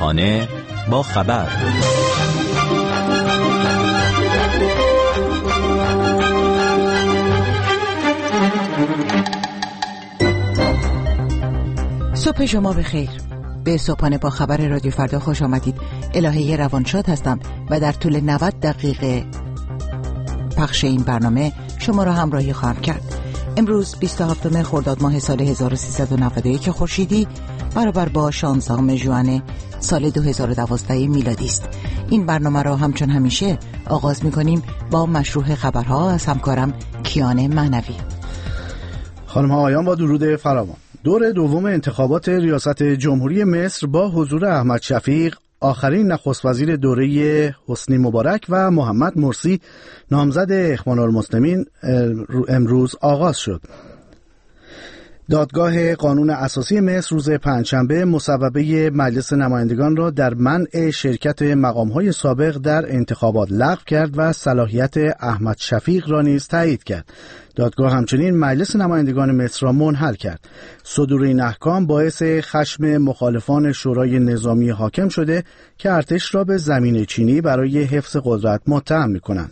صبحانه با خبر. صبح شما بخیر. به صبحانه با خبر رادیو فردا خوش آمدید. الهه روانشاد هستم و در طول 90 دقیقه پخش این برنامه شما را همراهی خواهم کرد. امروز 27 خرداد ماه سال 1391 خورشیدی برابر با 16 ژوئن سال 2012 میلادی است. این برنامه را همچون همیشه آغاز می‌کنیم با مشروح خبرها از همکارم کیان معنوی. خانم ها آقایان، با درود فراوان. دور دوم انتخابات ریاست جمهوری مصر با حضور احمد شفیق، آخرین نخست وزیر دوره حسنی مبارک و محمد مرسی نامزد اخوان المسلمین امروز آغاز شد. دادگاه قانون اساسی مصر روز پنجشنبه مصوبه مجلس نمایندگان را در منع شرکت مقام‌های سابق در انتخابات لغو کرد و صلاحیت احمد شفیق را نیز تایید کرد. دادگاه همچنین مجلس نمایندگان مصر را منحل کرد. صدور این احکام باعث خشم مخالفان شورای نظامی حاکم شده که ارتش را به زمین چینی برای حفظ قدرت متهم می‌کنند.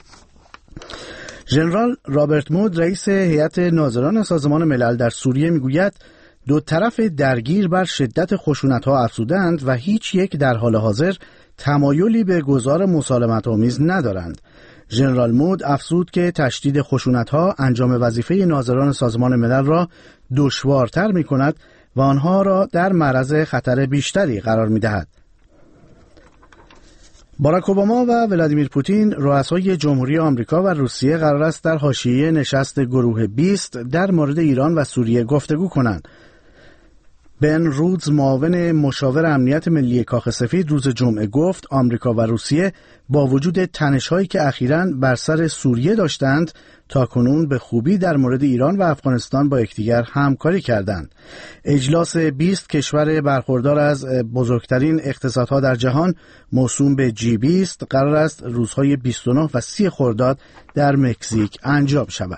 ژنرال رابرت مود رئیس هیئت ناظران سازمان ملل در سوریه میگوید دو طرف درگیر بر شدت خشونت‌ها افزودند و هیچ یک در حال حاضر تمایلی به گذار مسالمت‌آمیز ندارند. ژنرال مود افزود که تشدید خشونت‌ها انجام وظیفه ناظران سازمان ملل را دشوارتر می‌کند و آنها را در معرض خطر بیشتری قرار می‌دهد. باراک اوباما و ولادیمیر پوتین رؤسای جمهوری آمریکا و روسیه قرار است در حاشیه نشست گروه 20 در مورد ایران و سوریه گفتگو کنند. بن رودز معاون مشاور امنیت ملی کاخ سفید روز جمعه گفت آمریکا و روسیه با وجود تنش‌هایی که اخیراً بر سر سوریه داشتند تاکنون به خوبی در مورد ایران و افغانستان با یکدیگر همکاری کردند. اجلاس 20 کشور برخوردار از بزرگترین اقتصادها در جهان موسوم به G20 قرار است روزهای 29 و 30 خرداد در مکزیک انجام شود.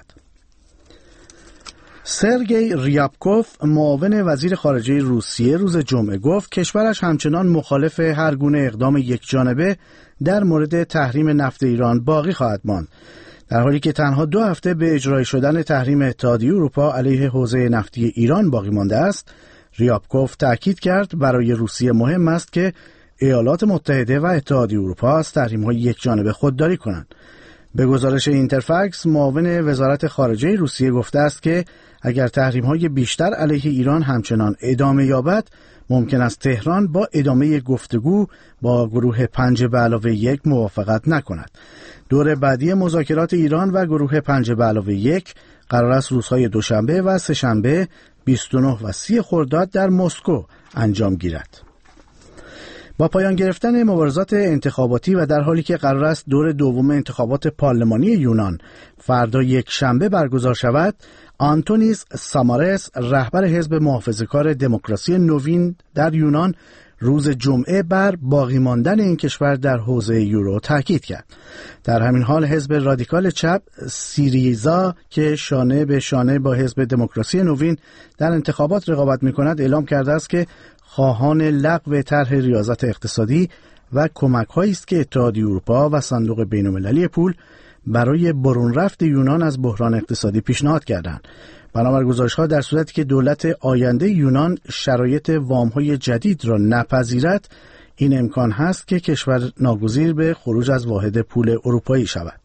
سرگئی ریابکوف معاون وزیر خارجه روسیه روز جمعه گفت کشورش همچنان مخالف هر گونه اقدام یکجانبه در مورد تحریم نفت ایران باقی خواهد ماند. در حالی که تنها 2 هفته به اجرای شدن تحریم اتحادیه اروپا علیه حوزه نفتی ایران باقی مانده است، ریابکوف تاکید کرد برای روسیه مهم است که ایالات متحده و اتحادیه اروپا از تحریم‌های یکجانبه خودداری کنند. به گزارش اینترفکس معاون وزارت خارجه روسیه گفته است که اگر تحریم‌های بیشتر علیه ایران همچنان ادامه یابد ممکن است تهران با ادامه گفتگو با گروه 5+1 موافقت نکند. دور بعدی مذاکرات ایران و گروه 5+1 قرار است روزهای دوشنبه و سه‌شنبه 29 و 30 خرداد در مسکو انجام گیرد. با پایان گرفتن مبارزات انتخاباتی و در حالی که قرار است دور دوم انتخابات پارلمانی یونان فردا یک شنبه برگزار شود، آنتونیس سامارس رهبر حزب محافظه‌کار دموکراسی نوین در یونان روز جمعه بر باقی ماندن این کشور در حوزه یورو تاکید کرد. در همین حال حزب رادیکال چپ سیریزا که شانه به شانه با حزب دموکراسی نوین در انتخابات رقابت می‌کند اعلام کرده است که خواهان لغو طرح ریاضت اقتصادی و کمک‌هایی است که اتحادیه اروپا و صندوق بین‌المللی پول برای برون رفت یونان از بحران اقتصادی پیشنهاد کردند. بنابر گزارش‌ها در صورتی که دولت آینده یونان شرایط وام‌های جدید را نپذیرد، این امکان هست که کشور ناگزیر به خروج از واحد پول اروپایی شود.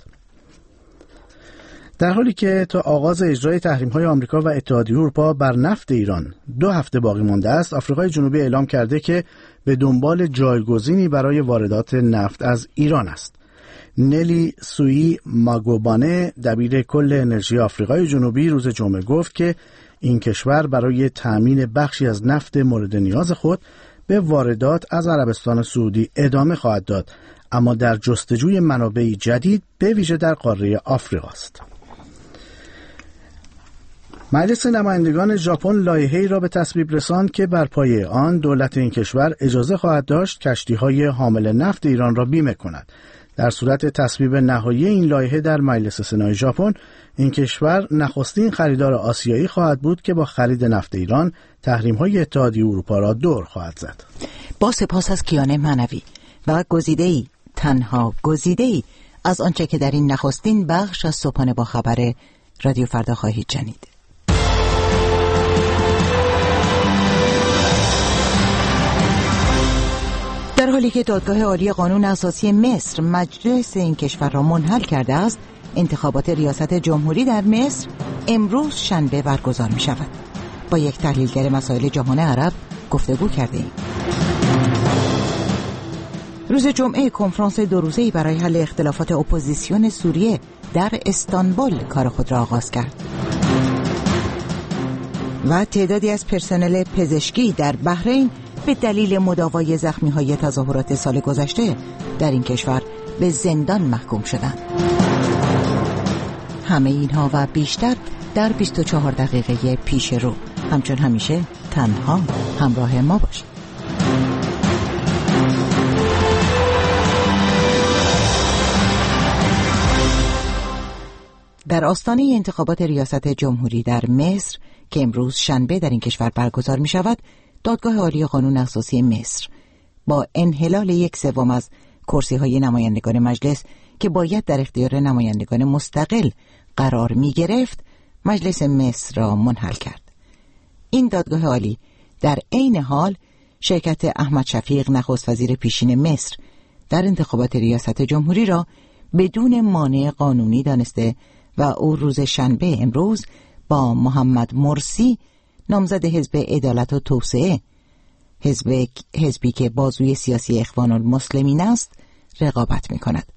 در حالی که تا آغاز اجرای تحریم‌های آمریکا و اتحادیه اروپا بر نفت ایران 2 هفته باقی مانده است، آفریقای جنوبی اعلام کرده که به دنبال جایگزینی برای واردات نفت از ایران است. نلی سویی ماگوبانه دبیر کل انرژی آفریقای جنوبی روز جمعه گفت که این کشور برای تأمین بخشی از نفت مورد نیاز خود به واردات از عربستان سعودی ادامه خواهد داد، اما در جستجوی منابعی جدید به ویژه در قاره آفریقا است. مجلس نمایندگان ژاپن لایحه‌ای را به تصویب رساند که بر پایه آن دولت این کشور اجازه خواهد داشت کشتی‌های حامل نفت ایران را بیمه کند. در صورت تصویب نهایی این لایحه در مجلس سنای ژاپن، این کشور نخستین خریدار آسیایی خواهد بود که با خرید نفت ایران تحریم‌های اتحادیه اروپا را دور خواهد زد. با سپاس از کیان معنوی و گزیده‌ای، تنها گزیده‌ای از آنچه که در این نخستین بخش از صبحانه با خبر رادیو فردا خواهید شنید. در حالی که دادگاه عالی قانون اساسی مصر مجلس این کشور را منحل کرده است، انتخابات ریاست جمهوری در مصر امروز شنبه برگزار می شود. با یک تحلیلگر مسائل جهان عرب گفتگو کرده ایم. روز جمعه کنفرانس 2 روزه‌ای برای حل اختلافات اپوزیسیون سوریه در استانبول کار خود را آغاز کرد. و تعدادی از پرسنل پزشکی در بحرین به دلیل مداوای زخمی‌های تظاهرات سال گذشته در این کشور به زندان محکوم شدند. همه اینها و بیشتر در 24 دقیقه پیش رو. همچون همیشه تنها همراه ما باشید. در آستانه انتخابات ریاست جمهوری در مصر که امروز شنبه در این کشور برگزار می شود، دادگاه عالی قانون اساسی مصر با انحلال 1/3 از کرسی‌های نمایندگان مجلس که باید در اختیار نمایندگان مستقل قرار می گرفت، مجلس مصر را منحل کرد. این دادگاه عالی در عین حال شرکت احمد شفیق نخست وزیر پیشین مصر در انتخابات ریاست جمهوری را بدون مانع قانونی دانسته و او روز شنبه امروز با محمد مرسی نامزد حزب عدالت و توسعه، حزبی که بازوی سیاسی اخوان المسلمین است، رقابت می کند.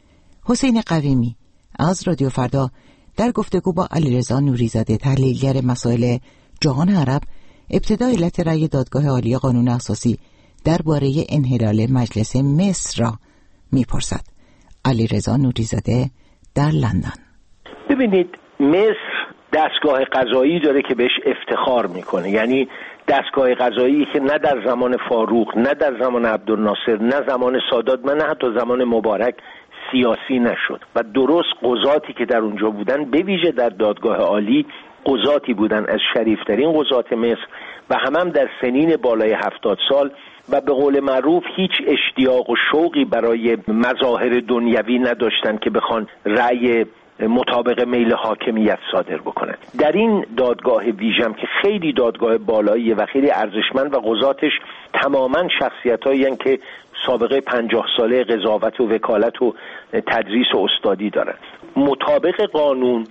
حسین قویمی از رادیو فردا در گفتگو با علیرضا نوریزاده تحلیلگر مسائل جهان عرب ابتدا علت رأی دادگاه عالی قانون اساسی درباره انحلال مجلس مصر را می‌پرسد. علیرضا نوریزاده در لندن. ببینید، مصر دستگاه قضایی داره که بهش افتخار میکنه، یعنی دستگاه قضایی که نه در زمان فاروق، نه در زمان عبدالناصر، نه زمان سادات، نه حتی زمان مبارک سیاسی نشد و درست قضاتی که در اونجا بودن، به ویژه در دادگاه عالی قضاتی بودن از شریفترین قضات مصر و هم در سنین بالای 70 سال و به قول معروف هیچ اشتیاق و شوقی برای مظاهر دنیوی نداشتن که بخوان رأی مطابق میل حاکمیت صادر بکنن. در این دادگاه ویژم که خیلی دادگاه بالاییه و خیلی ارزشمند و قضاتش تماما شخصیتایی هستند که سابقه 50 ساله قضاوت و وکالت و تدریس و استادی دارن. مطابق قانون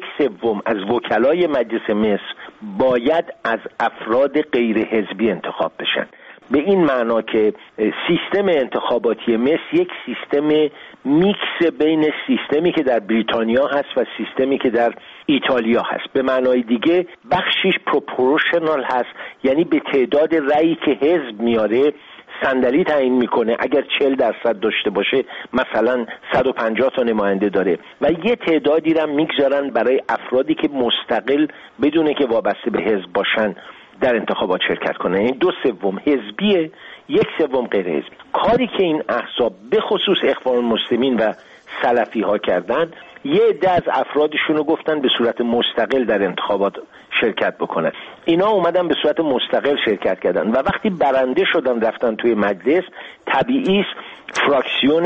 1/3 از وکلای مجلس مصر باید از افراد غیر حزبی انتخاب بشن. به این معنا که سیستم انتخاباتی مصر یک سیستم میکس بین سیستمی که در بریتانیا هست و سیستمی که در ایتالیا هست. به معنای دیگه بخشش پروپورشنال هست، یعنی به تعداد رأیی که حزب میاره صندلی تعیین میکنه. اگر 40% داشته باشه مثلا 150 تا نماینده داره و یه تعدادی را میگذارن برای افرادی که مستقل بدونه که وابسته به حزب باشن در انتخابات شرکت کنن. یعنی 2/3 حزبیه، 1/3 غیر حزبی. کاری که این احزاب به خصوص اخوان المسلمین و سلفی ها کردن، یه عده از افرادشون رو گفتن به صورت مستقل در انتخابات شرکت بکنن. اینا اومدن به صورت مستقل شرکت کردن و وقتی برنده شدن رفتن توی مجلس، طبیعی است فراکسیون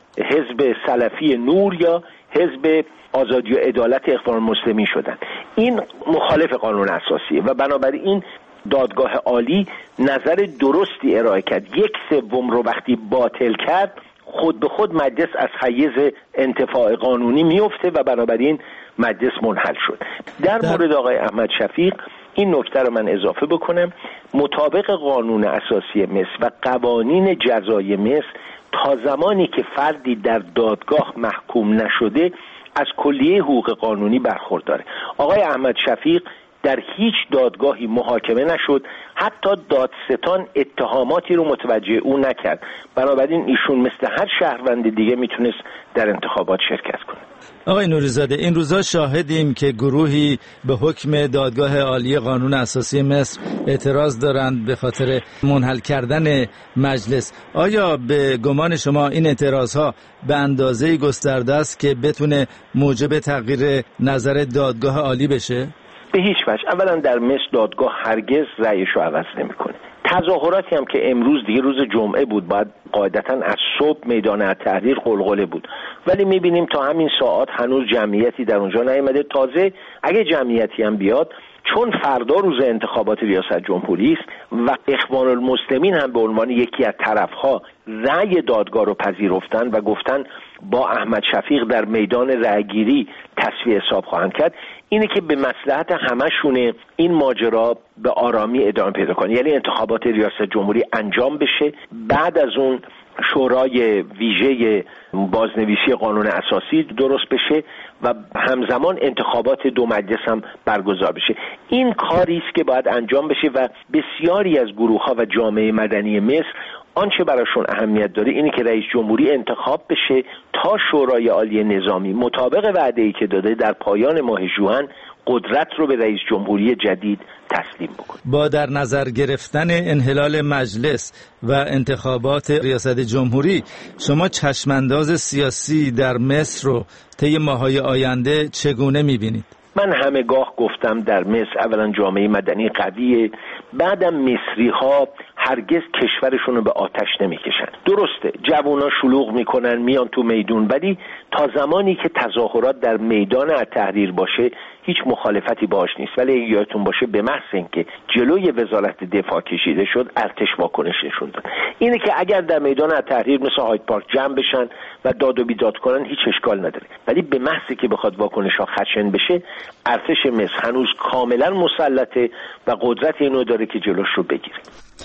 حزب سلفی نور یا حزب آزادی و عدالت اخوان المسلمین شدن. این مخالف قانون اساسیه و بنابراین دادگاه عالی نظر درستی ارائه کرد. 1/3 رو وقتی باطل کرد، خود به خود مجلس از حیز انتفاع قانونی میفته و بنابراین مجلس منحل شد. در مورد آقای احمد شفیق این نکته رو من اضافه بکنم. مطابق قانون اساسی مصر و قوانین جزای مصر، تا زمانی که فردی در دادگاه محکوم نشده از کلیه حقوق قانونی برخورداره. آقای احمد شفیق در هیچ دادگاهی محاکمه نشد، حتی دادستان اتهاماتی رو متوجه او نکرد. بنابراین ایشون مثل هر شهروند دیگه میتونست در انتخابات شرکت کنه. آقای نوری‌زاده، این روزا شاهدیم که گروهی به حکم دادگاه عالی قانون اساسی مصر اعتراض دارند به خاطر منحل کردن مجلس. آیا به گمان شما این اعتراضها به اندازه‌ای گسترده است که بتونه موجب تغییر نظر دادگاه عالی بشه؟ به هیچ وجه. اولا در مصر دادگاه هرگز رأیش رو عوض نمی‌کنه. تظاهراتی هم که امروز دیگه روز جمعه بود، باید قاعدتاً از صبح میدان التحریر قلقله بود، ولی میبینیم تا همین ساعات هنوز جمعیتی در اونجا نیامده. تازه اگه جمعیتی هم بیاد، چون فردا روز انتخابات ریاست جمهوری است و اخوان المسلمین هم به عنوان یکی از طرفها رأی دادگاه رو پذیرفتن و گفتن با احمد شفیق در میدان رأیگیری تصفیه حساب خواهند کرد، اینه که به مصلحت همشونه این ماجرا به آرامی ادامه پیدا کنه. یعنی انتخابات ریاست جمهوری انجام بشه، بعد از اون شورای ویژه بازنویسی قانون اساسی درست بشه و همزمان انتخابات دو مجلس هم برگزار بشه. این کاری است که باید انجام بشه و بسیاری از گروه‌ها و جامعه مدنی مصر آنچه براشون اهمیت داره اینه که رئیس جمهوری انتخاب بشه تا شورای عالی نظامی مطابق وعده‌ای که داده در پایان ماه ژوئن قدرت رو به رئیس جمهوری جدید تسلیم بکنه. با در نظر گرفتن انحلال مجلس و انتخابات ریاست جمهوری، شما چشمانداز سیاسی در مصر رو طی ماه‌های آینده چگونه می‌بینید؟ من همه گاه گفتم در مصر اولا جامعه مدنی قویه، بعدم مصری‌ها هرگز کشورشون رو به آتش نمیکشن. درسته جوونا شلوغ میکنن میان تو میدون، ولی تا زمانی که تظاهرات در میدان التحریر باشه هیچ مخالفتی باش نیست. ولی اگه یادتون باشه به محض اینکه جلوی وزارت دفاع کشیده شد ارتش واکنش نشون داد. اینه که اگر در میدان التحریر مثل هاید پارک جمع بشن و داد و بیداد کنن هیچ اشکال نداره، ولی به محض که بخواد واکنش‌ها خشن بشه ارتش مصر هنوز کاملا مسلطه و قدرت اینو داره که جلوش رو بگیره.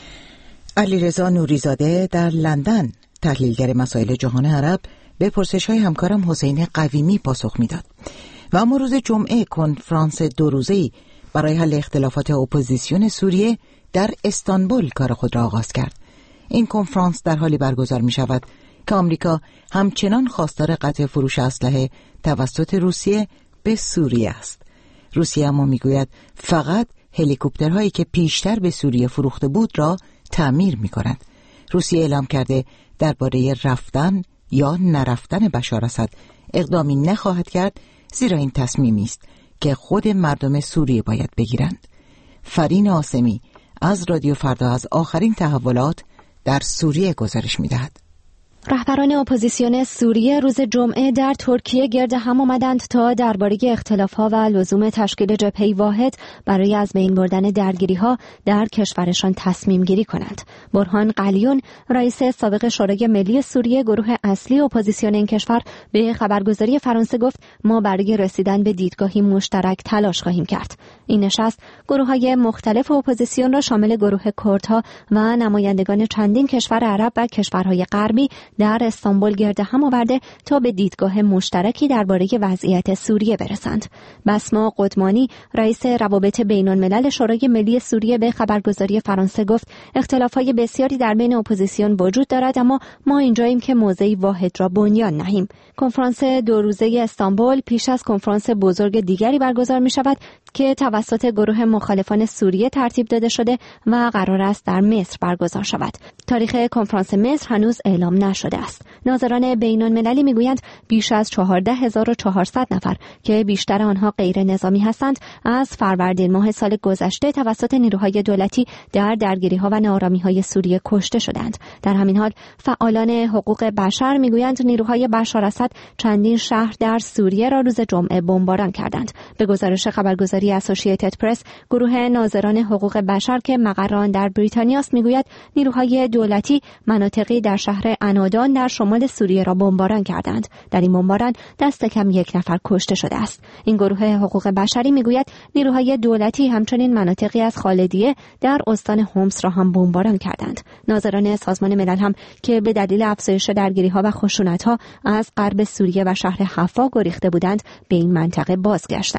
علیرضا نوری‌زاده در لندن، تحلیلگر مسائل جهان عرب، به پرسش‌های همکارم حسین قویمی پاسخ میداد. و اما روز جمعه کنفرانس 2 روزه‌ای برای حل اختلافات اپوزیسیون سوریه در استانبول کار خود را آغاز کرد. این کنفرانس در حالی برگزار می شود که آمریکا همچنان خواستار قطع فروش اسلحه توسط روسیه به سوریه است. روسیه اما می گوید فقط هلیکوپترهایی که پیشتر به سوریه فروخته بود را تعمیر می کند. روسیه اعلام کرده درباره رفتن یا نرفتن بشار اسد اقدامی نخواهد کرد، زیرا این تصمیمی است که خود مردم سوریه باید بگیرند. فرین آسمی از رادیو فردا از آخرین تحولات در سوریه گزارش می‌دهد. رهبران اپوزیسیون سوریه روز جمعه در ترکیه گرد هم آمدند تا درباره اختلاف‌ها و لزوم تشکیل جبهه‌ای واحد برای از بین بردن درگیری‌ها در کشورشان تصمیم گیری کنند. برهان قلیون، رئیس سابق شورای ملی سوریه، گروه اصلی اپوزیسیون این کشور، به خبرگزاری فرانسه گفت ما برای رسیدن به دیدگاهی مشترک تلاش خواهیم کرد. این نشست گروه‌های مختلف اپوزیسیون را شامل گروه کردها و نمایندگان چندین کشور عرب و کشورهای غربی در استانبول گرد هم آورده تا به دیدگاه مشترکی درباره وضعیت سوریه برسند. بسما قدمانی، رئیس روابط بین‌الملل شورای ملی سوریه، به خبرگزاری فرانسه گفت اختلافات بسیاری در بین اپوزیسیون وجود دارد، اما ما اینجاییم که موضعی واحد را بنیان نهیم. کنفرانس 2 روزه استانبول پیش از کنفرانس بزرگ دیگری برگزار می شود که توسط گروه مخالفان سوریه ترتیب داده شده و قرار است در مصر برگزار شود. تاریخ کنفرانس مصر هنوز اعلام نشده است. ناظران بین‌المللی میگویند بیش از 14400 نفر که بیشتر آنها غیر نظامی هستند از فروردین ماه سال گذشته توسط نیروهای دولتی در درگیری‌ها و ناآرامی‌های سوریه کشته شدند. در همین حال فعالان حقوق بشر میگویند نیروهای بشار اسد چندین شهر در سوریه را روز جمعه بمباران کردند. به گزارش خبرگزاری اسوسییتد پرس، گروه ناظران حقوق بشر که مقر آن در بریتانیا است میگوید نیروهای دولتی مناطقی در شهر انادان در شمال سوریه را بمباران کردند. در این بمباران دست کم 1 نفر کشته شده است. این گروه حقوق بشری میگوید نیروهای دولتی همچنین مناطقی از خالدیه در استان حمص را هم بمباران کردند. ناظران سازمان ملل هم که به دلیل افزایش درگیری‌ها و خشونت‌ها از غرب سوریه و شهر حفا گریخته بودند به این منطقه بازگشتند.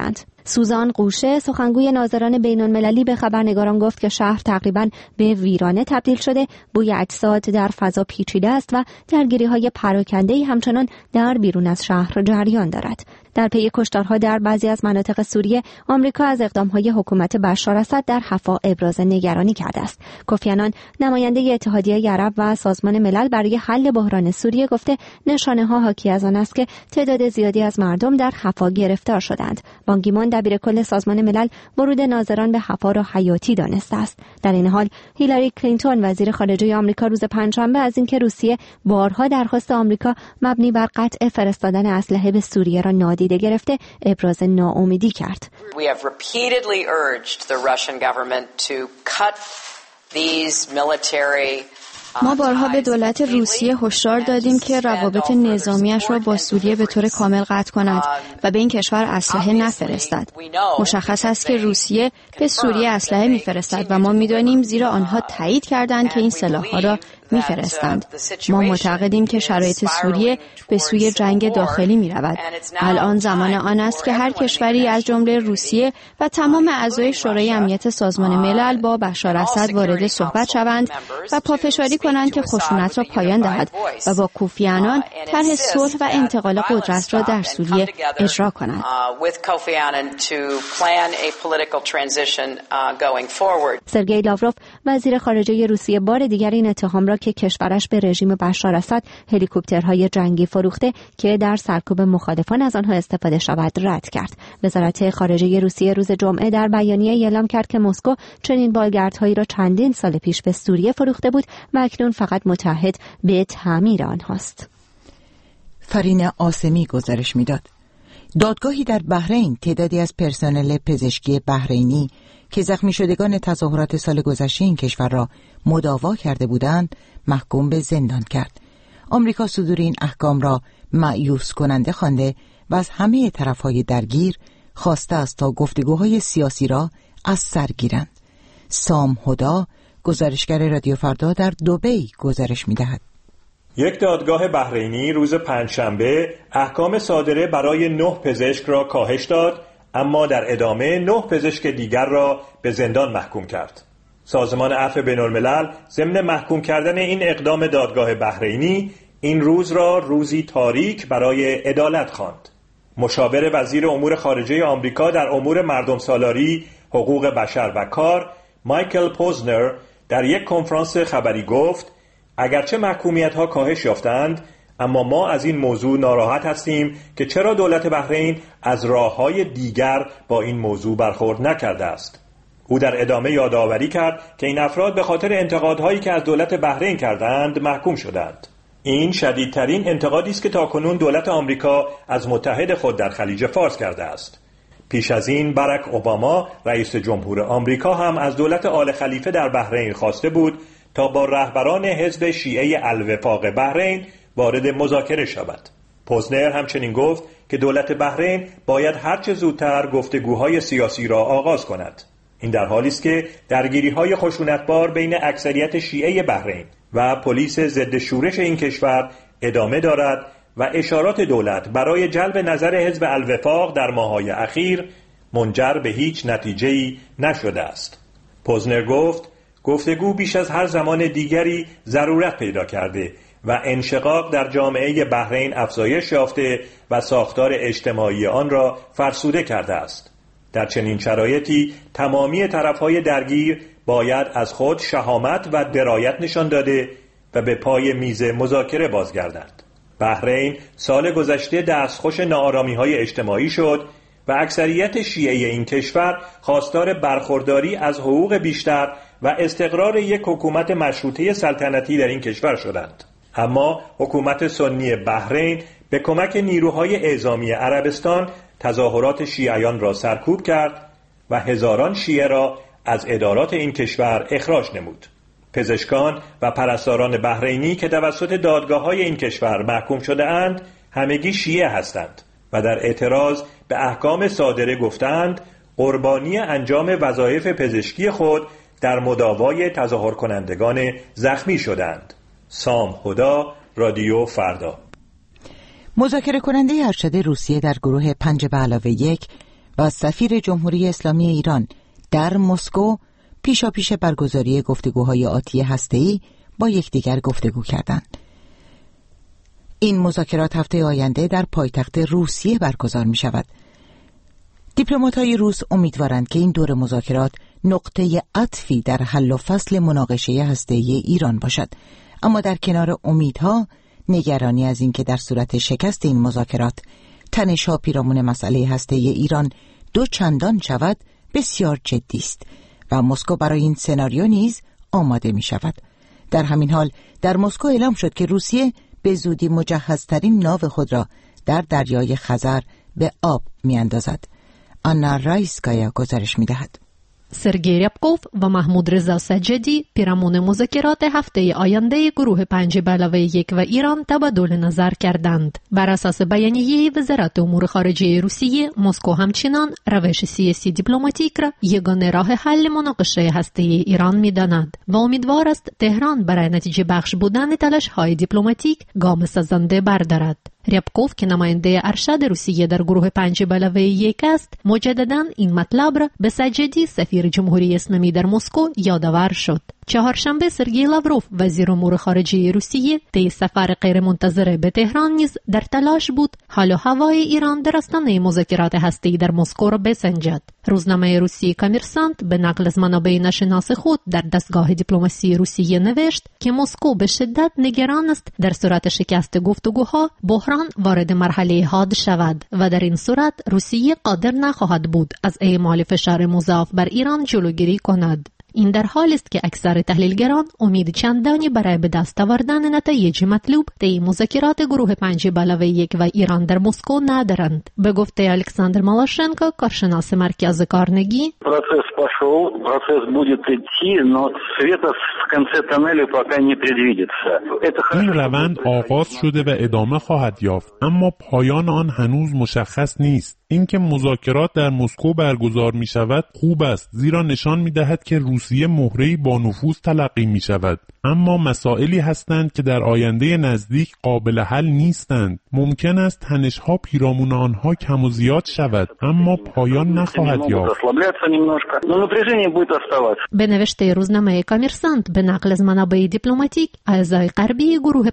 سوزان قوشه سخنگوی ناظران بین‌المللی به خبرنگاران گفت که شهر تقریباً به ویرانه تبدیل شده، بوی اجساد در فضا پیچیده است و درگیری‌های پراکنده‌ای همچنان در بیرون از شهر جریان دارد. در پی کشتارها در بعضی از مناطق سوریه، آمریکا از اقدام‌های حکومت بشار اسد در حفا ابراز نگرانی کرده است. کوفی آنان، نماینده اتحادیه عرب و سازمان ملل برای حل بحران سوریه، گفته نشانه‌ها حاکی از آن است که تعداد زیادی از مردم در حفا گرفتار شدند. بان کی مون، دبیرکل سازمان ملل، ورود ناظران به حفا را حیاتی دانسته است. در این حال هیلاری کلینتون، وزیر خارجه آمریکا، روز پنجشنبه از اینکه روسیه بارها درخواست آمریکا مبنی بر قطع فرستادن اسلحه به سوریه را نادیده گرفته، ابراز ناامیدی کرد. We have repeatedly urged the Russian government to cut these military ما بارها به دولت روسیه هشدار دادیم که روابط نظامیش را با سوریه به طور کامل قطع کند و به این کشور اسلحه نفرستد. مشخص است که روسیه به سوریه اسلحه میفرستد و ما میدانیم، زیرا آنها تایید کردند که این سلاح‌ها را میفرستند. ما معتقدیم که شرایط سوریه به سوی جنگ داخلی میرود. الان زمان آن است که هر کشوری از جمله روسیه و تمام اعضای شورای امنیت سازمان ملل با بشار اسد وارد صحبت شوند و پافشاری کنند که خشونت را پایان دهد و با کوفی عنان طرح صلح و انتقال قدرت را در سوریه اجرا کنند. سرگئی لاوروف، وزیر خارجه روسیه، بار دیگر این اتهام را که کشورش به رژیم بشار اسد هلیکوپترهای جنگی فروخته که در سرکوب مخالفان از آنها استفاده شود رد کرد. وزارت خارجه روسیه روز جمعه در بیانیه اعلام کرد که مسکو چنین بالگردهایی را چندین سال پیش به سوریه فروخته بود و اکنون فقط متعهد به تعمیر آنهاست. فرین آسمی گزارش میداد. دادگاهی در بحرین تعدادی از پرسنل پزشکی بحرینی که زخمی شدگان تظاهرات سال گذشته این کشور را مداوا کرده بودند محکوم به زندان کرد. آمریکا صدور این احکام را مایوس کننده خوانده و از همه طرف‌های درگیر خواسته است تا گفتگوهای سیاسی را از سر گیرند. سام هدا، گزارشگر رادیو فردا، در دبی گزارش می‌دهد. یک دادگاه بحرینی روز پنجشنبه احکام صادره برای 9 پزشک را کاهش داد، اما در ادامه 9 پزشک دیگر را به زندان محکوم کرد. سازمان عفو بین‌الملل ضمن محکوم کردن این اقدام دادگاه بحرینی این روز را روزی تاریک برای عدالت خواند. مشاور وزیر امور خارجه آمریکا در امور مردم سالاری، حقوق بشر و کار، مایکل پوزنر، در یک کنفرانس خبری گفت اگرچه محکومیت‌ها کاهش یافتند، اما ما از این موضوع ناراحت هستیم که چرا دولت بحرین از راه‌های دیگر با این موضوع برخورد نکرده است. او در ادامه یادآوری کرد که این افراد به خاطر انتقادهایی که از دولت بحرین کردند محکوم شدند. این شدیدترین انتقادی است که تاکنون دولت آمریکا از متحد خود در خلیج فارس کرده است. پیش از این باراک اوباما رئیس جمهور آمریکا هم از دولت آل خلیفه در بحرین خواسته بود تا با رهبران حزب شیعه الوفاق بحرین وارد مذاکره شود. پوزنر همچنین گفت که دولت بحرین باید هرچه زودتر گفتگوهای سیاسی را آغاز کند. این در حالی است که درگیری‌های خشونتبار بین اکثریت شیعه بحرین و پلیس ضد شورش این کشور ادامه دارد و اشارات دولت برای جلب نظر حزب الوفاق در ماه‌های اخیر منجر به هیچ نتیجه‌ای نشده است. پوزنر گفت گفتگو بیش از هر زمان دیگری ضرورت پیدا کرده و انشقاق در جامعه بحرین افزایش یافته و ساختار اجتماعی آن را فرسوده کرده است. در چنین شرایطی تمامی طرف‌های درگیر باید از خود شهامت و درایت نشان داده و به پای میز مذاکره بازگردند. بحرین سال گذشته دستخوش ناآرامی‌های اجتماعی شد و اکثریت شیعه این کشور خواستار برخورداری از حقوق بیشتر و استقرار یک حکومت مشروطه سلطنتی در این کشور شدند. اما حکومت سنی بحرین به کمک نیروهای اعزامی عربستان تظاهرات شیعیان را سرکوب کرد و هزاران شیعه را از ادارات این کشور اخراج نمود. پزشکان و پرستاران بحرینی که توسط دادگاه‌های این کشور محکوم شده اند همگی شیعه هستند و در اعتراض به احکام صادره گفتند قربانی انجام وظایف پزشکی خود در مداوای تظاهر کنندگان زخمی شدند. سام هدا، رادیو فردا. مذاکره کننده ارشد روسیه در گروه 5+1 و سفیر جمهوری اسلامی ایران در مسکو پیشاپیش برگزاری گفتگوهای آتی هسته‌ای با یکدیگر گفتگو کردند. این مذاکرات هفته آینده در پایتخت روسیه برگزار می شود. دیپلمات‌های روس امیدوارند که این دور مذاکرات نقطه عطفی در حل و فصل مناقشه هسته‌ای ایران باشد، اما در کنار امیدها نگرانی از این که در صورت شکست این مذاکرات تنش‌ها پیرامون مسئله هسته‌ای ایران دو چندان شود بسیار جدی است و مسکو برای این سناریو نیز آماده می شود. در همین حال در مسکو اعلام شد که روسیه به زودی مجهزترین ناو خود را در دریای خزر به آب می اندازد. آنا رایسکایا گزارش می دهد. سرگئی ریابکوف و محمود رضا سجدی پیرامون مذاکرات هفته آینده گروه 5+1 و ایران تبادل نظر کردند. بر اساس بیانیه وزارت امور خارجه روسیه، مسکو همچنان روش سیاسی دیپلماتیک را یگانه راه حل مناقشه هسته ایران می‌داند و امیدوار است تهران برای نتیجه بخش بودن تلاش‌های دیپلماتیک گام سازنده بردارد. ریابکوف که نماینده ارشد روسیه در گروه 5+1 است، مجدداً این مطلب را به سجدی سفیر جمهوری اسلامی در مسکو یادآور شد. چهارشنبه سرگئی لاوروف وزیر امور خارجه روسیه طی سفر غیرمنتظره به تهران نیز در تلاش بود حال و هوای ایران در آستانه مذاکرات هسته‌ای در مسکو را بسنجد. روزنامه روسی کامرسانت به نقل از منابع ناشناس خود در دستگاه دیپلماسی روسیه نوشت که مسکو به شدت نگران است در صورت شکست گفتگوها بحران وارد مرحله حاد شود و در این صورت روسیه قادر نخواهد بود از اعمال فشار مضاعف بر ایران جلوگیری کند. این در حالی است که اکثر تحلیلگران امید چندانی برای به دست آوردن نتایج مطلوب طی مذاکرات گروه 5+1 و ایران در مسکو ندارند. به گفته الکساندر مالاشنکو، کارشناس مرکز کارنگی، این روند آغاز شده و ادامه خواهد یافت، اما پایان آن هنوز مشخص نیست. اینکه مذاکرات در مسکو برگزار می شود خوب است، زیرا نشان می دهد که روسیه مهره‌ای با نفوذ تلقی می شود، اما مسائلی هستند که در آینده نزدیک قابل حل نیستند. ممکن است تنش‌ها پیرامون آنها کم و زیاد شود، اما پایان نخواهد یافت. به نوشته روزنامه کامرسانت به نقل از منابع دیپلماتیک، اعضای غربی گروه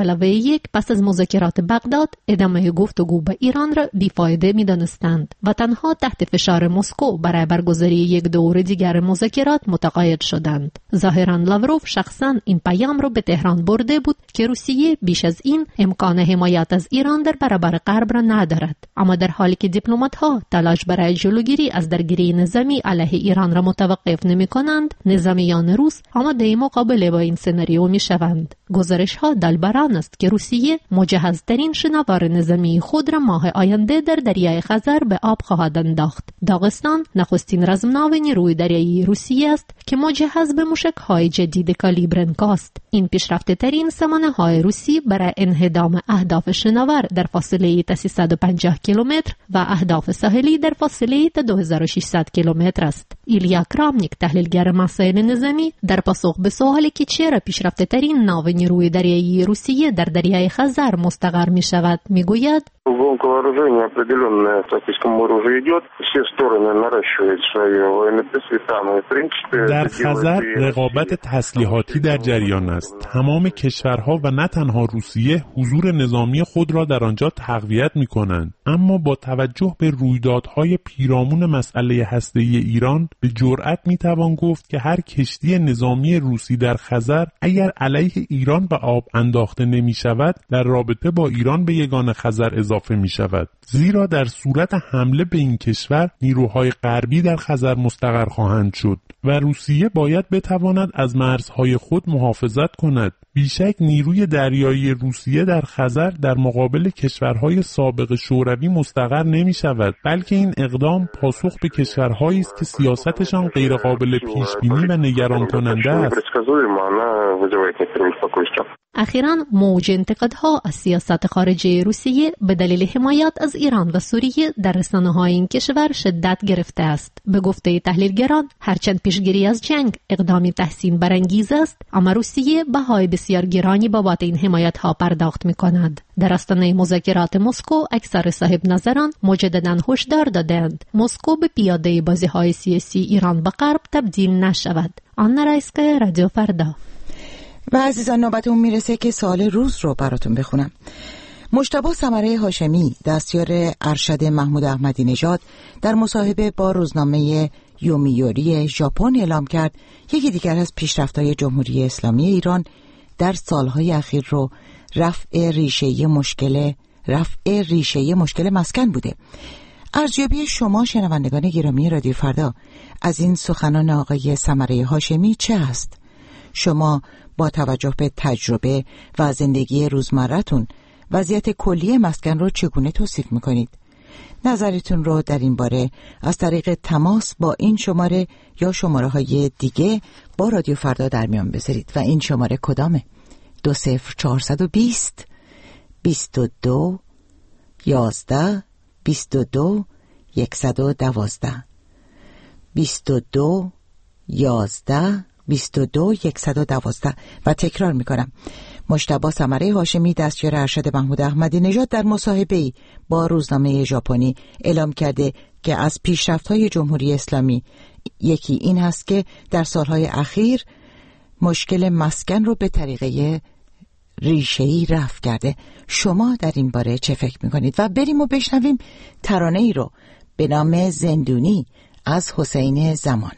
5+1 پس از مذاکرات بغداد ادامه گفتگو با ایران را بیفایده می‌دانستند و تنها تحت فشار مسکو برای برگزاری یک دور دیگر مذاکرات متقاعد شدند. ظاهراً لاوروف شخصاً این پیام را به تهران برده بود که روسیه بیش از این امکان حمایت از ایران در برابر غرب را ندارد، اما در حالی که دیپلمات‌ها تلاش برای جلوگیری از درگیری نظامی علیه ایران را متوقف نمی‌کنند، نظامیان روس آماده مقابله با این سناریو می‌شوند. گزارش‌ها دلبر آن است که روسیه مجهزترین شناور نظامی خود را ماه آینده در دریای خزر به آب خواهد انداخت. داغستان نخستین رزمناو نیروی دریایی روسیه است که مجهز به موشک‌های جدید کالیبر انکاست. این پیشرفته‌ترین سامانه‌های روسی برای انهدام اهداف شناور در فاصله تا 350 کیلومتر و اهداف ساحلی در فاصله تا 2600 کیلومتر است. ایلیا کرامنیک، تحلیلگر مسائل نظامی، در پاسخ به سوالی که چرا پیشرفته‌ترین ناو نیروی دریایی روسیه در دریای خزر مستقر می‌شود، می‌گوید Гонка вооружения определенная в тактическом оружии идет. Все стороны наращивают свои военные пресветаны. В принципе, در خزر رقابت تسلیحاتی در جریان است. تمام کشورها و نه تنها روسیه حضور نظامی خود را در آنجا تقویت می‌کنند. اما با توجه به رویدادهای پیرامون مسئله هسته‌ای ایران به جرأت می‌توان گفت که هر کشتی نظامی روسی در خزر اگر علیه ایران به آب انداخته نمی‌شود، در رابطه با ایران به یگان خزر اضافه می شود، زیرا در صورت حمله به این کشور نیروهای غربی در خزر مستقر خواهند شد و روسیه باید بتواند از مرزهای خود محافظت کند. بیشک نیروی دریایی روسیه در خزر در مقابل کشورهای سابق شوروی مستقر نمی شود، بلکه این اقدام پاسخ به کشورهایی است که سیاستشان غیر قابل پیش بینی و نگران کننده است. اخیراً موج انتقادها از سیاست خارجی روسیه به دلیل حمایت از ایران و سوریه در رسانه‌های این کشور شدت گرفته است. به گفته تحلیلگران، هرچند پیشگیری از جنگ اقدامی تحسین برانگیز است، اما روسیه بهای بسیار گرانی بابت این حمایت‌ها پرداخت می‌کند. در آستانه مذاکرات مسکو، اکثر صاحب نظران مجدداً هشدار دادند مسکو به پیاده بازی‌های سیاسی ایران به غرب تبدیل نشود. آن رئیس‌گاه رادیو فردا. و عزیزان، نوبت اون میرسه که سوال روز رو براتون بخونم. مجتبی ثمره هاشمی، دستیار ارشد محمود احمدی نژاد، در مصاحبه با روزنامه یومیوری ژاپن اعلام کرد یکی دیگر از پیشرفت‌های جمهوری اسلامی ایران در سالهای اخیر رو رفع ریشه مشکل مسکن بوده. ارزیابی شما شنوندگان گرامی رادیو فردا از این سخنان آقای ثمره هاشمی چه است؟ شما با توجه به تجربه و زندگی روزمره‌تون وضعیت کلی مسکن رو چگونه توصیف میکنید؟ نظرتون رو در این باره از طریق تماس با این شماره یا شماره های دیگه با رادیو فردا در میان بذارید. و این شماره کدامه؟ 20420 22 11 22 112 22 11 22 112. و تکرار میکنم، مجتبی ثمره هاشمی، دستیار ارشد محمود احمدی نژاد، در مصاحبه‌ای با روزنامه ژاپنی اعلام کرده که از پیشرفت‌های جمهوری اسلامی یکی این هست که در سالهای اخیر مشکل مسکن رو به طریقه ریشه‌ای رفع کرده. شما در این باره چه فکر میکنید؟ و بریم و بشنویم ترانه‌ای رو به نام زندونی از حسین زمان.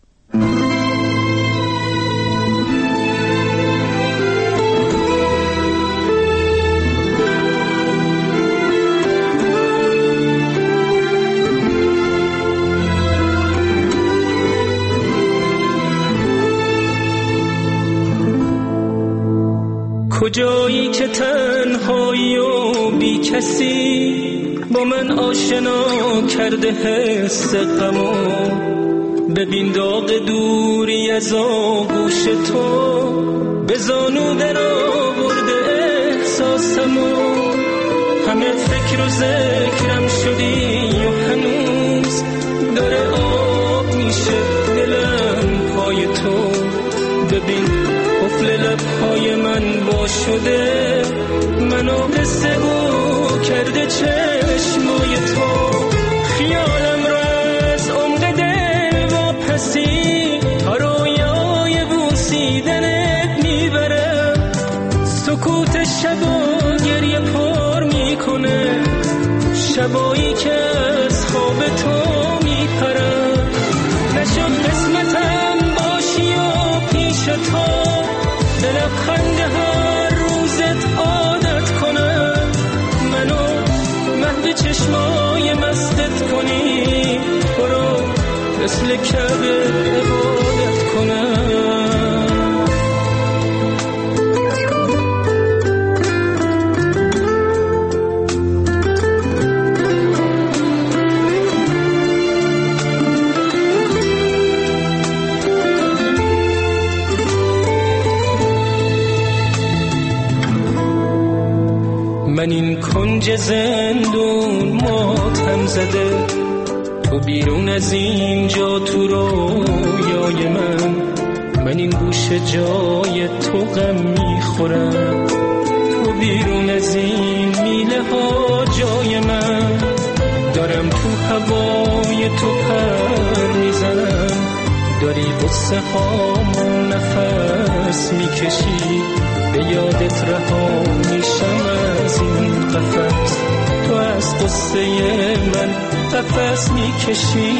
کجایی که تنهایی و بی کسی با من آشنا کرده حس غمو، ببین داغ دوری از آغوش تو به زانو در آورده احساسمو. همه فکر و ذکرم شدی و هنوز داره آب میشه دلم پای تو. ببین قفل لبهای من با شده، منو قصه گو کرده چشمای تو. خیالم رو از عمق دل و پسی تا رویای بوسیدنت میبره. سکوت شبا گریه پر میکنه، شبایی که از خواب تو میپرم. نشد قسمتم باشی و پیش تو به لبخند هر روزت عادت کنم. منو محو چشمای مستت کنی، برو مثل کعبه عبادت کنم. من این کنج زندون ماتم زده، تو بیرون از اینجا تو رویای من این گوشه جای تو غم میخورم. تو بیرون از این میله ها جای من، دارم تو هوای تو پر میزنم. داری قصه هامو نفس میکشی، به یادت رها میشم از این قفس. تو از قصه من قفس میکشی.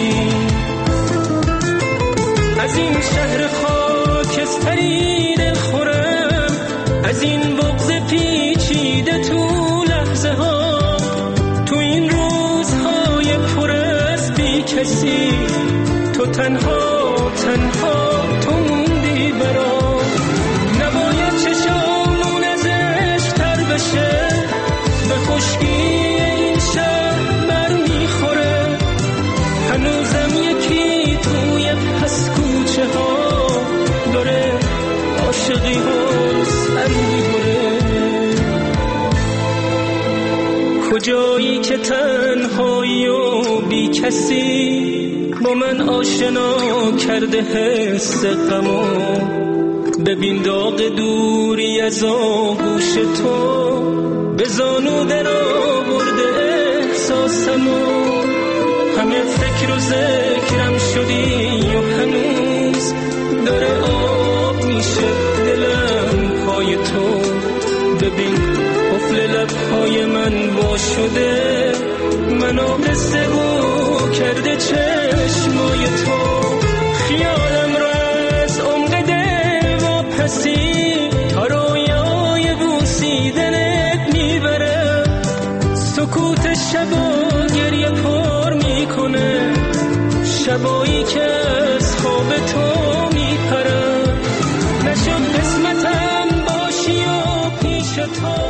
از این شهر خاکستری دل خورم، از این بغض پیچیده تو لحظه ها. تو این روزهای پر از بی کسی، تو تنها تو موندی برام. نباید چشامون از عشق تر بشه، به خشکی این شهر بر میخوره. هنوزم یکی توی پس کوچه ها داره عاشقی ها که تنهایی و بی کسی با من آشنا کرده حس غمو. ببین داغ دوری از آغوش تو به زانو در آورده احساسمو. همه فکر و ذکرم شدی و هنوز داره آب میشه دلم پای تو. ببین قفل لبهای من وا شده، منو قصه گو کرده چشمای تو. خیالم رو از عمق دل واپسی تا رویای بوسیدنت میبره. سکوت شبا گریه پر میکنه، شبایی که از خواب تو میپره. نشد قسمتم باشی و پیش تو.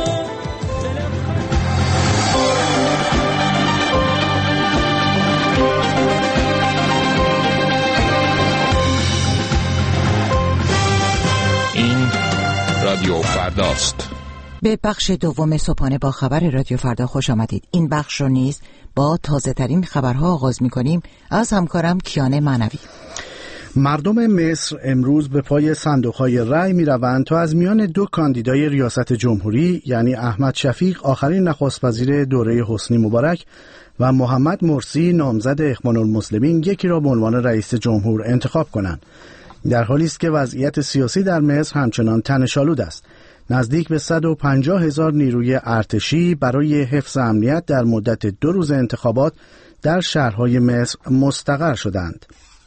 رادیو فرداست. به بخش دوم صبحانه با خبر رادیو فردا خوش آمدید. این بخش رو نیز با تازه ترین خبرها آغاز می کنیم از همکارم کیان معنوی. مردم مصر امروز به پای صندوق‌های رأی می‌روند تا از میان دو کاندیدای ریاست جمهوری، یعنی احمد شفیق آخرین نخست وزیر دوره حسنی مبارک و محمد مرسی نامزد اخوان المسلمین، یکی را به عنوان رئیس جمهور انتخاب کنند. در حالی است که وضعیت سیاسی در مصر همچنان تنش‌آلود است. نزدیک به 150,000 نیروی ارتشی برای حفظ امنیت در مدت 2 روز انتخابات در شهرهای مصر مستقر شدند.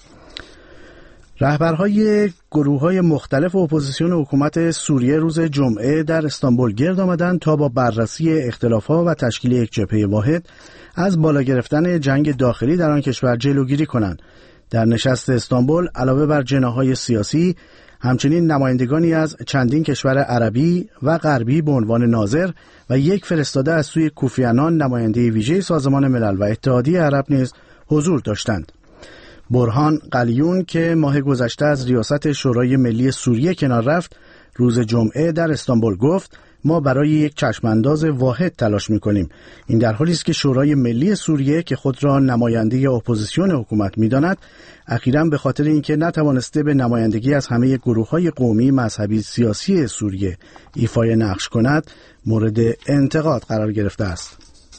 رهبرهای گروه‌های مختلف اپوزیسیون حکومت سوریه روز جمعه در استانبول گرد آمدند تا با بررسی اختلافات و تشکیل یک جبهه واحد از بالا گرفتن جنگ داخلی در آن کشور جلوگیری کنند. در نشست استانبول علاوه بر جناح‌های سیاسی، همچنین نمایندگانی از چندین کشور عربی و غربی به عنوان ناظر و یک فرستاده از سوی کوفی عنان نماینده ویژه سازمان ملل و اتحادیه عرب نیز حضور داشتند. برهان قلیون که ماه گذشته از ریاست شورای ملی سوریه کنار رفت، روز جمعه در استانبول گفت ما برای یک چشمانداز واحد تلاش می‌کنیم. این در حالی است که شورای ملی سوریه که خود را نماینده اپوزیسیون حکومت می‌داند، اخیراً به خاطر اینکه نتوانسته به نمایندگی از همه گروه‌های قومی، مذهبی، سیاسی سوریه ایفای نقش کند، مورد انتقاد قرار گرفته است.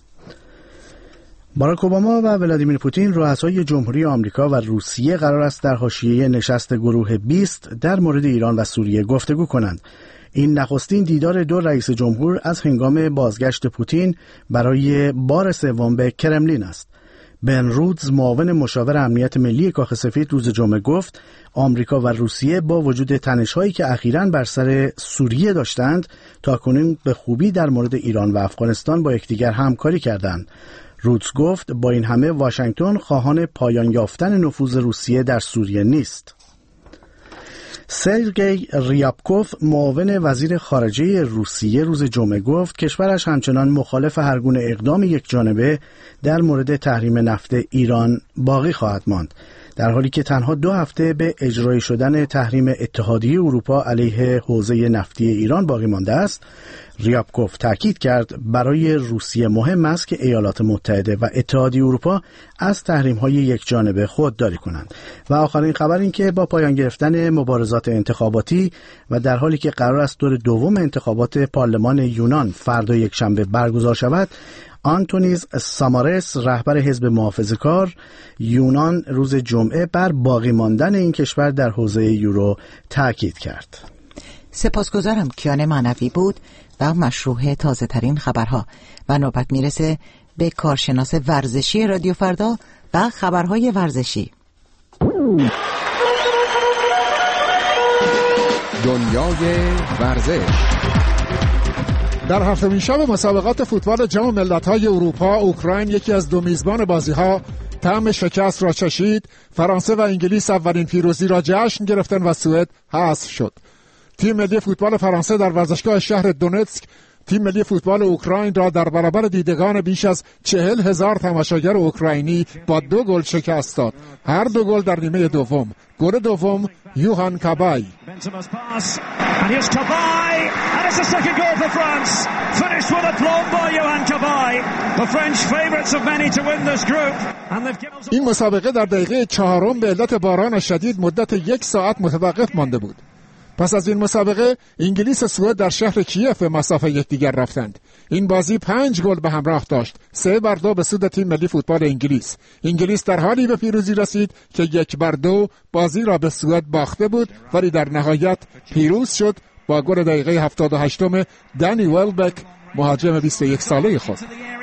باراک اوباما و ولادیمیر پوتین رؤسای جمهوری آمریکا و روسیه قرار است در حاشیه نشست گروه 20 در مورد ایران و سوریه گفتگو کنند. این نخستین دیدار دو رئیس جمهور از هنگام بازگشت پوتین برای بار سوم به کرملین است. بن رودز معاون مشاور امنیت ملی کاخ سفید روز جمعه گفت آمریکا و روسیه با وجود تنش‌هایی که اخیراً بر سر سوریه داشتند، تاکنون به خوبی در مورد ایران و افغانستان با یکدیگر همکاری کردند. رودز گفت با این همه واشنگتن خواهان پایان یافتن نفوذ روسیه در سوریه نیست. سرگئی ریابکوف معاون وزیر خارجه روسیه روز جمعه گفت کشورش همچنان مخالف هر گونه اقدام یکجانبه در مورد تحریم نفت ایران باقی خواهد ماند. در حالی که تنها 2 هفته به اجرای شدن تحریم اتحادیه اروپا علیه حوزه نفتی ایران باقی مانده است، ریابکوف تاکید کرد برای روسیه مهم است که ایالات متحده و اتحادیه اروپا از تحریم‌های یکجانبه خودداری کنند. و آخرین خبر این که با پایان گرفتن مبارزات انتخاباتی و در حالی که قرار است دور دوم انتخابات پارلمان یونان فردا یکشنبه برگزار شود، آنتونیز سامارس رهبر حزب محافظه‌کار یونان روز جمعه بر باقی ماندن این کشور در حوزه یورو تاکید کرد. سپاسگزارم. کیان معنوی بود و مشروع تازه ترین خبرها و نوبت میرسه به کارشناس ورزشی رادیو فردا و خبرهای ورزشی. دنیای ورزش. در هفتمین شب مسابقات فوتبال جام ملت‌های اروپا، اوکراین یکی از 2 میزبان بازی‌ها طعم شکست را چشید. فرانسه و انگلیس اولین پیروزی را جشن گرفتند و سوئد حذف شد. تیم ملی فوتبال فرانسه در ورزشگاه شهر دونتسک تیم ملی فوتبال اوکراین را در برابر دیدگان بیش از 40,000 تماشاگر اوکراینی با 2 گل شکست داد. هر 2 گل در نیمه دوم. گل دوم یوهان کابای. این مسابقه در دقیقه 4 به علت باران شدید مدت 1 ساعت متوقف مانده بود. پس از این مسابقه انگلیس و سوئد در شهر کیف به مسافه یکدیگر رفتند. این بازی 5 گل به همراه داشت. 3-2 به سود تیم ملی فوتبال انگلیس. انگلیس در حالی به پیروزی رسید که 1-2 بازی را به سوئد باخته بود، ولی در نهایت پیروز شد با گل دقیقه 78 دنی ولبک، مهاجم 21 ساله خود.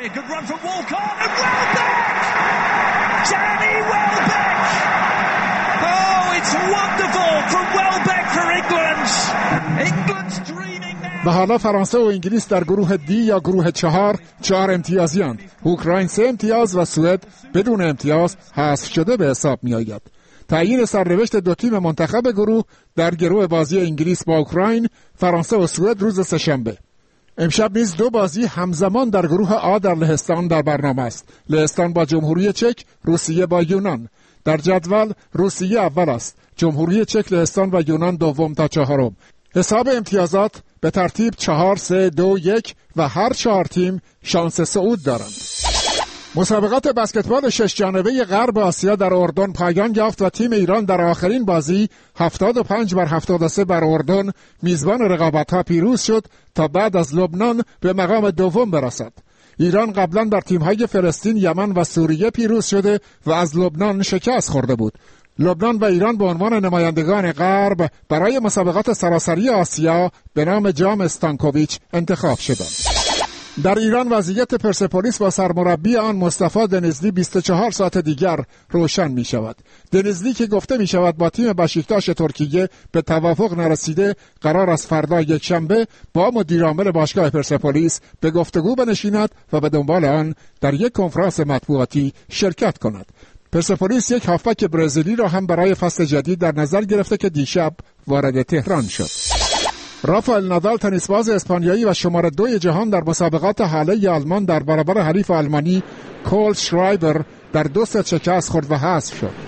و حالا فرانسه و انگلیس در گروه دی یا گروه 4 امتیازی‌اند. اوکراین 3 امتیاز و سوئد بدون امتیاز حذف شده به حساب می آید. تعیین سرنوشت 2 تیم منتخب گروه در گروه بازی انگلیس با اوکراین، فرانسه و سوئد روز سه‌شنبه. امشب نیز 2 بازی همزمان در گروه آ در لهستان در برنامه است. لهستان با جمهوری چک، روسیه با یونان. در جدول روسیه اول است، جمهوری چک، لهستان و یونان دوم تا 4م. حساب امتیازات به ترتیب 4 3 2 1 و هر 4 تیم شانس صعود دارند. مسابقات بسکتبال 6 جانبه غرب آسیا در اردن پایان یافت و تیم ایران در آخرین بازی 75-73 بر اردن میزبان رقابت‌ها پیروز شد تا بعد از لبنان به مقام دوم برسد. ایران قبلا بر تیم‌های فلسطین، یمن و سوریه پیروز شده و از لبنان شکست خورده بود. لبنان و ایران به عنوان نمایندگان غرب برای مسابقات سراسری آسیا به نام جام استانکوویچ انتخاب شدند. در ایران وضعیت پرسپولیس با سرمربی آن مصطفی دنیزلی 24 ساعت دیگر روشن می شود. دنیزلی که گفته می شود با تیم بشیکتاش ترکیه به توافق نرسیده، قرار است فردا یکشنبه با مدیر عامل باشگاه پرسپولیس به گفتگو بنشیند و به دنبال آن در یک کنفرانس مطبوعاتی شرکت کند. پرسپولیس یک هافبک برزیلی را هم برای فصل جدید در نظر گرفته که دیشب وارد تهران شد. رافائل نادال تنیسباز اسپانیایی و شماره 2 جهان در مسابقات حاله آلمان در برابر حریف آلمانی کول شرایبر در 2 ست شکست خورد و حذف شد.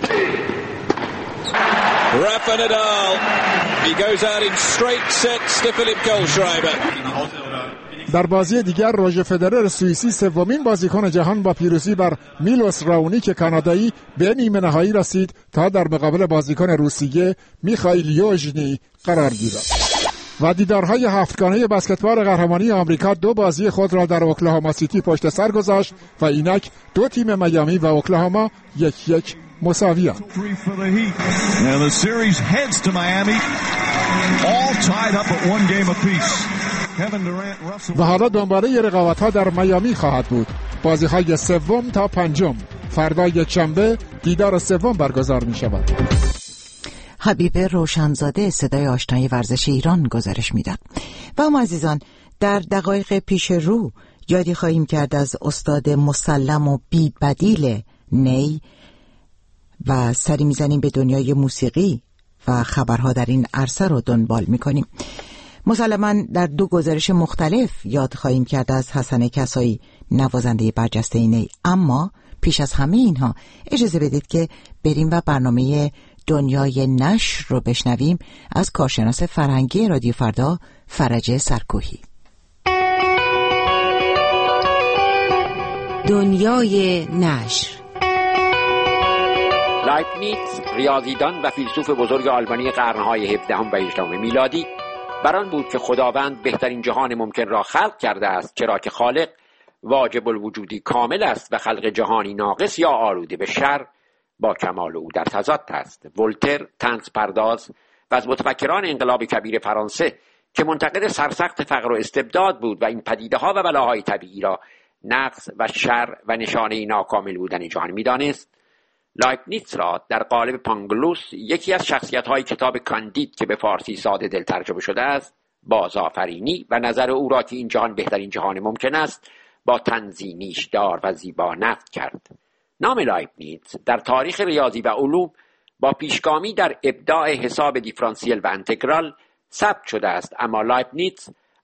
Rafa Nadal, he goes out in straight sets to Philip Kohlschreiber. در بازی دیگر روژر فدرر سوئیسی سومین بازیکن جهان با پیروزی بر میلوس راونیک کانادایی به نیمه نهایی رسید تا در مقابل بازیکن روسیه میخائیل یوژنی قرار گیرد. و دیدارهای هفتگانه بسکتبال قهرمانی آمریکا 2 بازی خود را در اوکلاهاما سیتی پشت سر گذاشت و اینک 2 تیم میامی و اوکلاهاما 1-1 مساوی‌اند. و حالا دنباله رقابت‌ها در میامی خواهد بود. بازی‌های 3 تا 5 فردا یکشنبه دیدار 3 برگزار می‌شود. حبیب روشنزاده صدای آشنای ورزش ایران گزارش میداد. و اما عزیزان، در دقایق پیش رو یادی خواهیم کرد از استاد مسلم و بی بدیل نی و سری میزنیم به دنیای موسیقی و خبرها در این عرصه رو دنبال میکنیم. مسلماً در 2 گزارش مختلف یاد خواهیم کرد از حسن کسایی، نوازنده برجسته نی. اما پیش از همه اینها اجازه بدید که بریم و برنامه دنیای نشر رو بشنویم از کارشناس فرهنگی رادیو فردا فرج سرکوهی. دنیای نشر. لایبنیتز، ریاضیدان و فیلسوف بزرگ آلمانی قرنهای 17 و 18 میلادی، بر آن بود که خداوند بهترین جهان ممکن را خلق کرده است، چرا که خالق واجب الوجودی کامل است و خلق جهانی ناقص یا آلوده به شر با کمال او در تضاد است. ولتر، طنز پرداز و از متفکران انقلاب کبیر فرانسه که منتقد سرسخت فقر و استبداد بود و این پدیده‌ها و بلاهای طبیعی را نقص و شر و نشانه ناکامل بودن جهان می‌دانست، لایبنیتز را در قالب پانگلوس، یکی از شخصیت‌های کتاب کاندید که به فارسی ساده دل ترجمه شده است، بازآفرینی و نظر او را که این جهان بهترین جهان ممکن است با طنزی نیشدار و زیبا نقد کرد. نام لایبنیتز در تاریخ ریاضی و علوم با پیشگامی در ابداع حساب دیفرانسیل و انتگرال ثبت شده است، اما لایبنیتز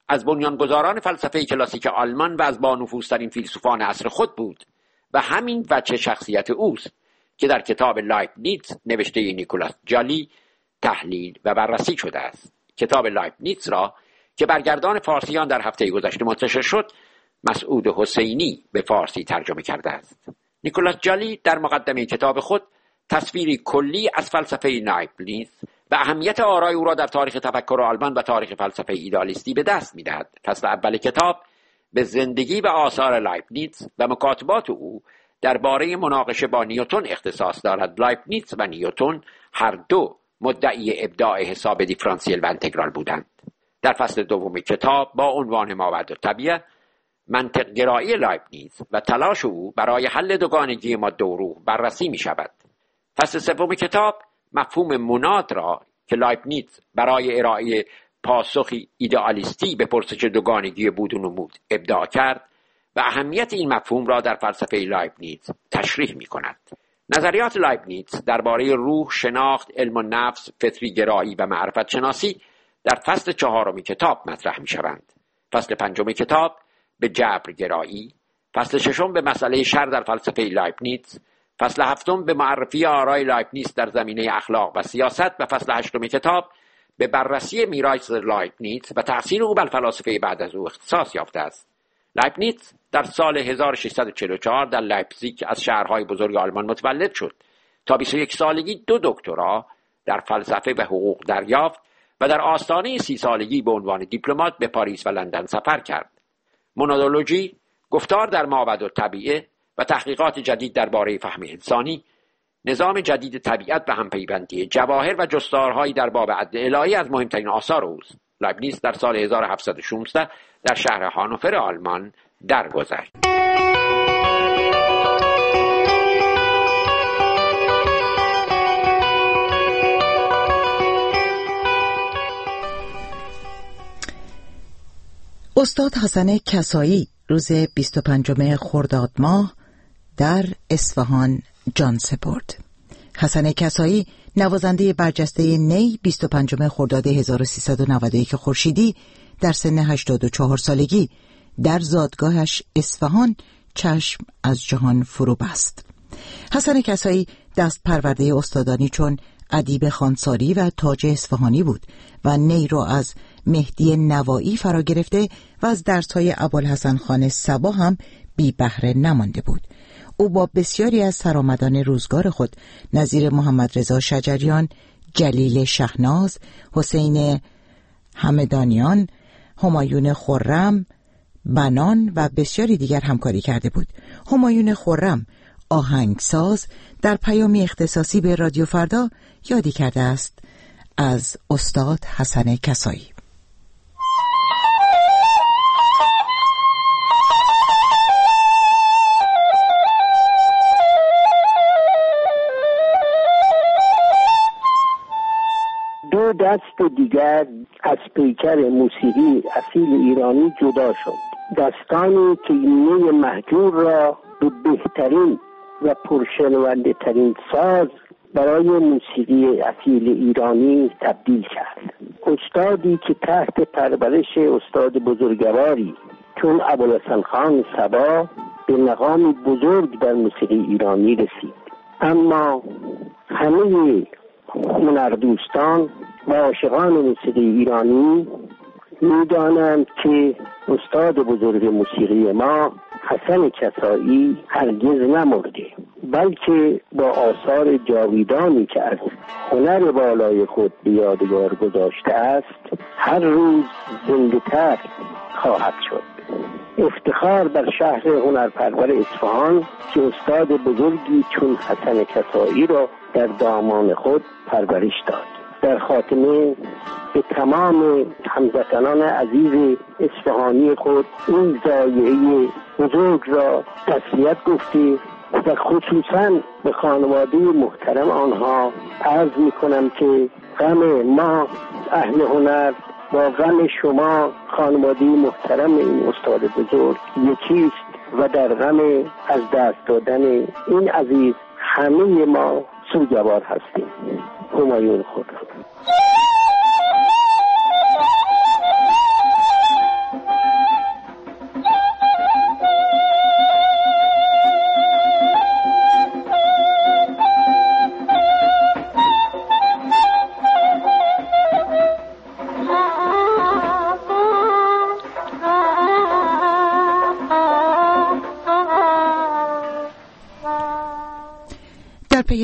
از بنیانگذاران فلسفه کلاسیک آلمان و از بانفوذترین فیلسوفان عصر خود بود و همین وجه شخصیت اوست که در کتاب لایبنیتس نوشته نیکولاس جالی تحلیل و بررسی شده است. کتاب لایبنیتس را که برگردان فارسیان در هفته گذشته منتشر شد، مسعود حسینی به فارسی ترجمه کرده است. نیکولاس جالی در مقدمه کتاب خود تصویری کلی از فلسفه لایبنیتس و اهمیت آرای او را در تاریخ تفکر آلمان و تاریخ فلسفه ایدالیستی به دست می‌دهد. فصل اول کتاب به زندگی و آثار لایبنیتس و مکاتبات او درباره مناقشه با نیوتن اختصاص دارد. لایبنیتس و نیوتن هر دو مدعی ابداع حساب دیفرانسیل و انتگرال بودند. در فصل دوم کتاب با عنوان مابعدالطبیعه، منطق گرایی لایبنیتس و تلاش او برای حل دوگانگی ماده و روح بررسی می شود. فصل سوم کتاب مفهوم مناد را که لایبنیتس برای ارائه پاسخی ایدئالیستی به پرسش دوگانگی بود و نمود ابداع کرد و اهمیت این مفهوم را در فلسفه لایبنیتس تشریح می کند. نظریات لایبنیتس درباره روح، شناخت، علم النفس، فطری گرایی و معرفت شناسی در فصل چهارم کتاب مطرح می شوند. فصل پنجم کتاب به جبر گرایی، فصل ششم به مسئله شر در فلسفه لایبنیتس، فصل هفتم به معرفی آرای لایبنیتس در زمینه اخلاق و سیاست و فصل هشتم کتاب به بررسی میراث لایبنیتس و تأثیر او بر فلاسفه بعد از او اختصاص یافته است. لایبنیتس در سال 1644 در لایپزیگ از شهرهای بزرگ آلمان متولد شد. تا 21 سالگی 2 دکترا در فلسفه و حقوق دریافت و در آستانه 30 سالگی به عنوان دیپلمات به پاریس و لندن سفر کرد. مونادولوژی، گفتار در مابعدالطبیعه و تحقیقات جدید درباره فهم انسانی، نظام جدید طبیعت و همپیوندی جواهر و جستارهایی در باب عدل الهی از مهمترین آثار اوست. لایبنیتس در سال 1716 در شهر هانوفر آلمان درگذشت. استاد حسن کسایی روز 25 خرداد ماه در اصفهان جان سپرد. حسن کسایی نوازنده برجسته نی 25 خرداد 1391 خورشیدی در سن 84 سالگی در زادگاهش اصفهان چشم از جهان فرو بست. حسن کسایی دست پرورده استادانی چون ادیب خانساری و تاج اصفهانی بود و نی را از مهدی نوایی فرا گرفته و از درس‌های ابوالحسن خان صبا هم بی بهره نمانده بود. او با بسیاری از سرآمدان روزگار خود نظیر محمد رضا شجریان، جلیل شهناز، حسین همدانیان، همایون خرم، بنان و بسیاری دیگر همکاری کرده بود. همایون خرم آهنگساز در پیامی اختصاصی به رادیو فردا یادی کرده است از استاد حسن کسایی. دو دست دیگر از پیکر موسیقی اصیل ایرانی جدا شد. دستانی که نی مهجور را به بهترین و پرشنونده ترین ساز برای موسیقی اصیل ایرانی تبدیل کرد. استادی که تحت پرورش استاد بزرگواری چون ابوالحسن خان صبا به مقام بزرگ در موسیقی ایرانی رسید. اما همه هنردوستان و عاشقان موسیقی ایرانی می‌دانند که استاد بزرگ موسیقی ما حسن کسایی هرگز نمرده، بلکه با آثار جاویدانی که از هنر بالای خود به یادگار گذاشته است هر روز زنده‌تر خواهد شد. افتخار بر شهر هنرپرور اصفهان که استاد بزرگی چون حسن کسایی را در دامان خود پرورش داد. در خاتمه به تمام هموطنان عزیز اصفهانی خود این ضایعه بزرگ را تسلیت گفته و خصوصا به خانواده محترم آنها عرض می‌کنم که غم ما اهل هنر با غم شما خانواده محترم این استاد بزرگ یکیست و در غم از دست دادن این عزیز همه ما سوگوار هستیم. همایون خرم.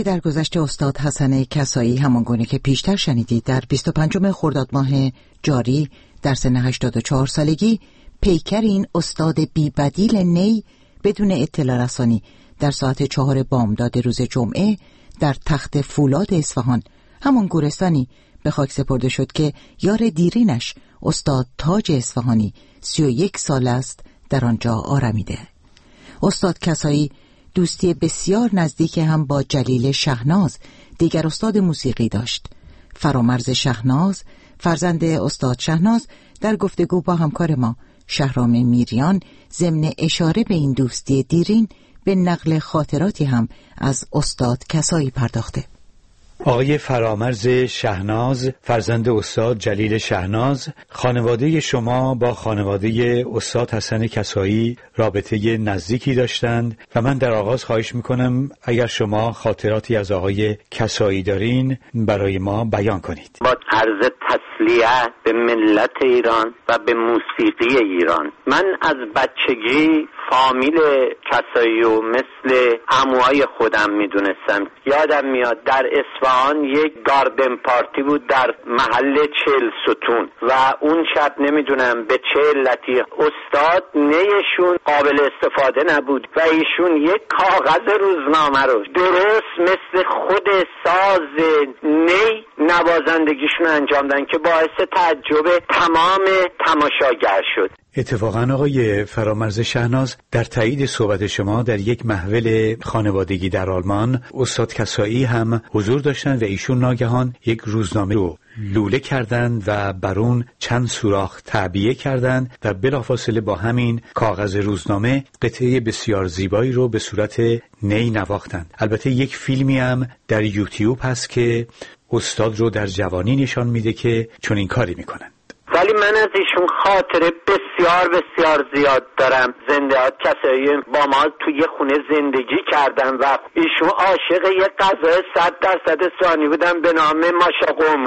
که در گذشته استاد حسن کسایی همانگونه که پیشتر شنیدید در 25 خرداد ماه جاری در سن 84 سالگی پیکر این استاد بی‌بدیل نی بدون اطلاع رسانی در ساعت 4 بامداد روز جمعه در تخت فولاد اصفهان، همان گورستانی، به خاک سپرده شد که یار دیرینش استاد تاج اصفهانی 31 سال است در آنجا آرمیده. استاد کسایی دوستی بسیار نزدیک هم با جلیل شهناز، دیگر استاد موسیقی داشت. فرامرز شهناز، فرزند استاد شهناز، در گفتگو با همکار ما شهرام میریان ضمن اشاره به این دوستی دیرین به نقل خاطراتی هم از استاد کسایی پرداخته. آقای فرامرز شهناز، فرزند استاد جلیل شهناز، خانواده شما با خانواده استاد حسن کسایی رابطه نزدیکی داشتند و من در آغاز خواهش میکنم اگر شما خاطراتی از آقای کسایی دارین برای ما بیان کنید. با عرض تسلیه به ملت ایران و به موسیقی ایران، من از بچگی فامیل کسایی و مثل عموهای خودم میدونستم. یادم میاد در اصفهان یک گاردن پارتی بود در محل 40 ستون و اون شب نمیدونم به چه علتی استاد نیشون قابل استفاده نبود و ایشون یک کاغذ روزنامه رو درست مثل خود ساز نی نوازندگیشون انجام دادن که باعث تعجب تمام تماشاگر شد. اتفاقا آقای فرامرز شهناز، در تایید صحبت شما در یک محفل خانوادگی در آلمان استاد کسایی هم حضور داشتند و ایشون ناگهان یک روزنامه رو لوله کردند و بر اون چند سوراخ تعبیه کردند و بلافاصله با همین کاغذ روزنامه قطعه بسیار زیبایی رو به صورت نی نواختند. البته یک فیلمی هم در یوتیوب هست که استاد رو در جوانی نشان میده که چنین کاری میکنن. ولی من از ایشون خاطره بسیار زیاد دارم. زنده یاد کسایی با ما توی یه خونه زندگی کردن و ایشون عاشق یه غذای 100% ثانی بودن به نام ماشا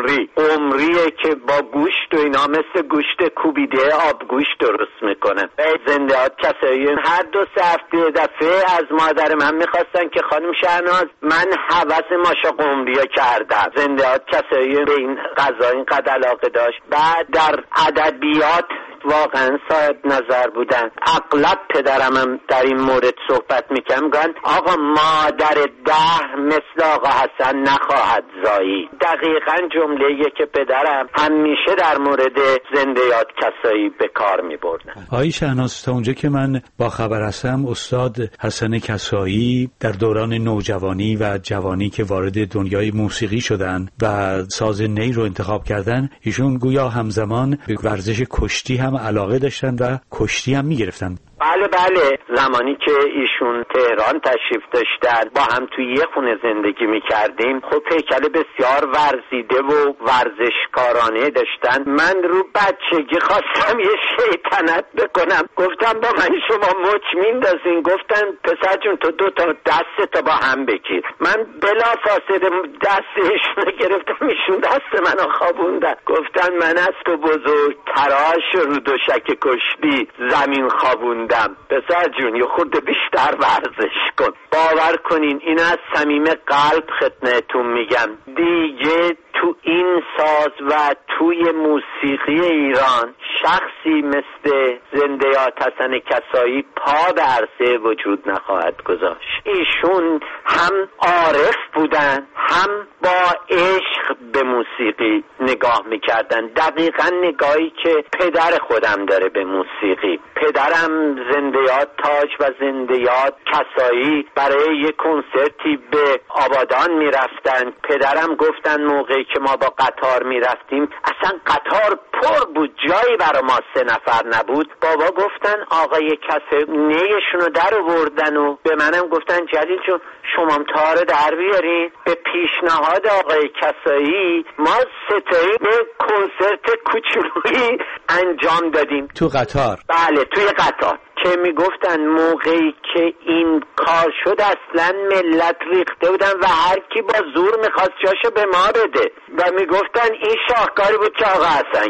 قمریه که با گوشت و اینا مثل گوشت کوبیده آبگوشت درست میکنن. زنده یاد کسایی هر 2-3 هفته یه دفعه از مادر من میخواستن که خانم شهناز من هوس ماشا قمریه کردم. زنده یاد کسایی به این غذا اینقدر علاقه داشت. بعد در ادبیات واقعا صاحب نظر بودن. اغلب پدرم در این مورد صحبت میکنم گفت آقا مادر 10 مثل آقا حسن نخواهد زایی. دقیقاً جمله‌ای که پدرم همیشه در مورد زنده یاد کسایی به کار میبردن. آقای شهناز، تا اونجا که من با خبر هستم استاد حسن کسایی در دوران نوجوانی و جوانی که وارد دنیای موسیقی شدن و ساز نی رو انتخاب کردن، ایشون گویا همزمان به ورزش کشتی هم علاقه داشتن و کشتی هم میگرفتن. بله زمانی که ایشون تهران تشریف داشتن با هم توی یه خونه زندگی میکردیم. خب هیکل بسیار ورزیده و ورزشکارانه داشتن. من رو بچگی خواستم یه شیطنت بکنم، گفتم با من شما مچ میندازین. گفتن پسر جون تو 2 تا دستتو با هم بگیر. من بلافاصله دست ایشون گرفتم، ایشون دست منو خوابوندن. گفتن من از تو بزرگ تراش رو دوشک کشتی زمین خوابوندم. پسر جون یه خورده بیشتر ورزش کن. باور کنین این از صمیم قلب خدمتتون میگم، دیگه تو این ساز و توی موسیقی ایران شخصی مثل زنده یاد حسن کسایی پا به عرصه وجود نخواهد گذاشت. ایشون هم عارف بودن، هم با عشق به موسیقی نگاه میکردن. دقیقا نگاهی که پدر خودم داره به موسیقی. پدرم زنده یاد تاج و زنده یاد کسایی برای یک کنسرتی به آبادان میرفتن. پدرم گفتن موقعی که ما با قطار میرفتیم اصلا قطار پر بود، جایی برای ما 3 نفر نبود. بابا گفتن آقای کسایی نیشون رو در آوردن و به منم گفتن جلیل جون شما تار در بیارین. به پیشنهاد آقای کسایی ما 3 تایی به کنسرت کوچولویی انجام دادیم تو قطار. بله توی قطار که میگفتن موقعی که این کار شد اصلا ملت ریخته بودن و هر کی با زور میخواست جاشو به ما بده و میگفتن این شاهکاری بود که آقا حسن کرد.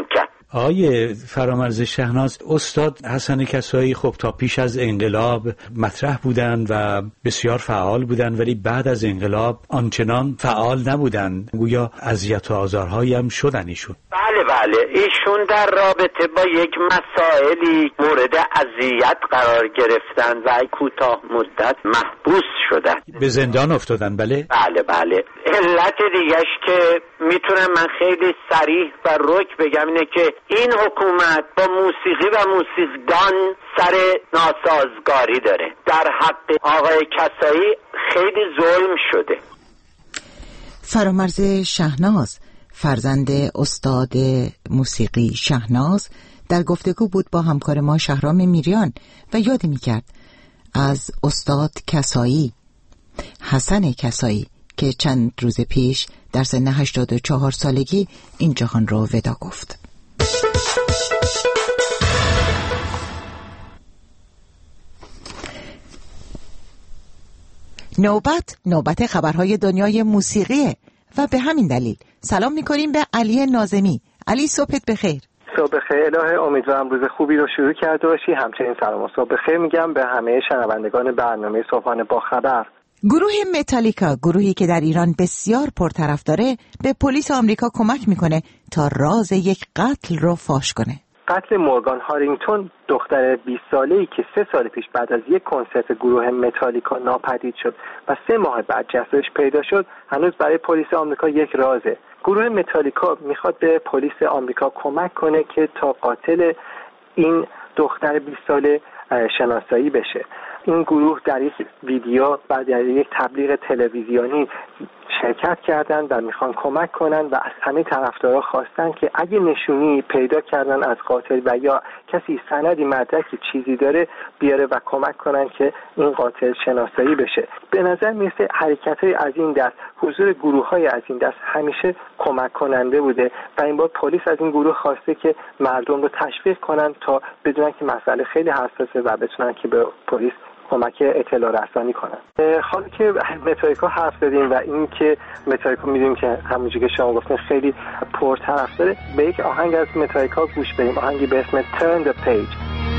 آقای فرامرز شهناز، استاد حسن کسایی خب تا پیش از انقلاب مطرح بودند و بسیار فعال بودند، ولی بعد از انقلاب آنچنان فعال نبودند، گویا اذیت و آزارهایی هم شدن ایشون. بله ایشون در رابطه با یک مسائلی مورد اذیت قرار گرفتن و کوتاه مدت محبوس شدن، به زندان افتادن. بله علت دیگهش که میتونم من خیلی صریح و رک بگم اینه که این حکومت با موسیقی و موسیقیدان سر ناسازگاری داره. در حق آقای کسایی خیلی ظلم شده. فرامرز شهناز، فرزند استاد موسیقی شهناز، در گفتگو بود با همکار ما شهرام میریان و یاد میکرد از استاد کسایی، حسن کسایی، که چند روز پیش در سن 84 سالگی این جهان رو ودا گفت. نوبت خبرهای دنیای موسیقیه و به همین دلیل سلام میکنیم به علی ناظمی. علی صبحت بخیر. صبح بخیر الهه، امیدوارم روز خوبی رو شروع کرده باشی. همچنین سلام و صبح بخیر میگم به همه شنوندگان برنامه صبحانه با خبر. گروه متالیکا، گروهی که در ایران بسیار پرطرف داره، به پلیس آمریکا کمک میکنه تا راز یک قتل رو فاش کنه. قتل مورگان هارینگتون، دختر 20 ساله‌ای که 3 سال پیش بعد از یک کنسرت گروه متالیکا ناپدید شد و 3 ماه بعد جسدش پیدا شد، هنوز برای پلیس آمریکا یک رازه. گروه متالیکا میخواد به پلیس آمریکا کمک کنه که تا قاتل این دختر 20 ساله شناسایی بشه. این گروه در یک ویدیو و در یک تبلیغ تلویزیونی شرکت کردن و میخوان کمک کنن و از همه طرفدارا خواستن که اگه نشونی پیدا کردن از قاتل و یا کسی سندی مدرکی چیزی داره بیاره و کمک کنن که این قاتل شناسایی بشه. به نظر میرسه حرکت‌های از این دست، حضور گروه‌های از این دست همیشه کمک کننده بوده و این بار پلیس از این گروه خواسته که مردم رو تشویق کنن تا بدونن که مسئله خیلی حساسه و بتونن که به پلیس کمک اطلاع رسانی کنن. حالا که متالیکا حرف زدیم و این که متالیکا میدونیم که همونجوری که شما گفتین خیلی پرطرف داره، به یک آهنگ از متالیکا گوش بدیم، آهنگی به اسم Turn the Page.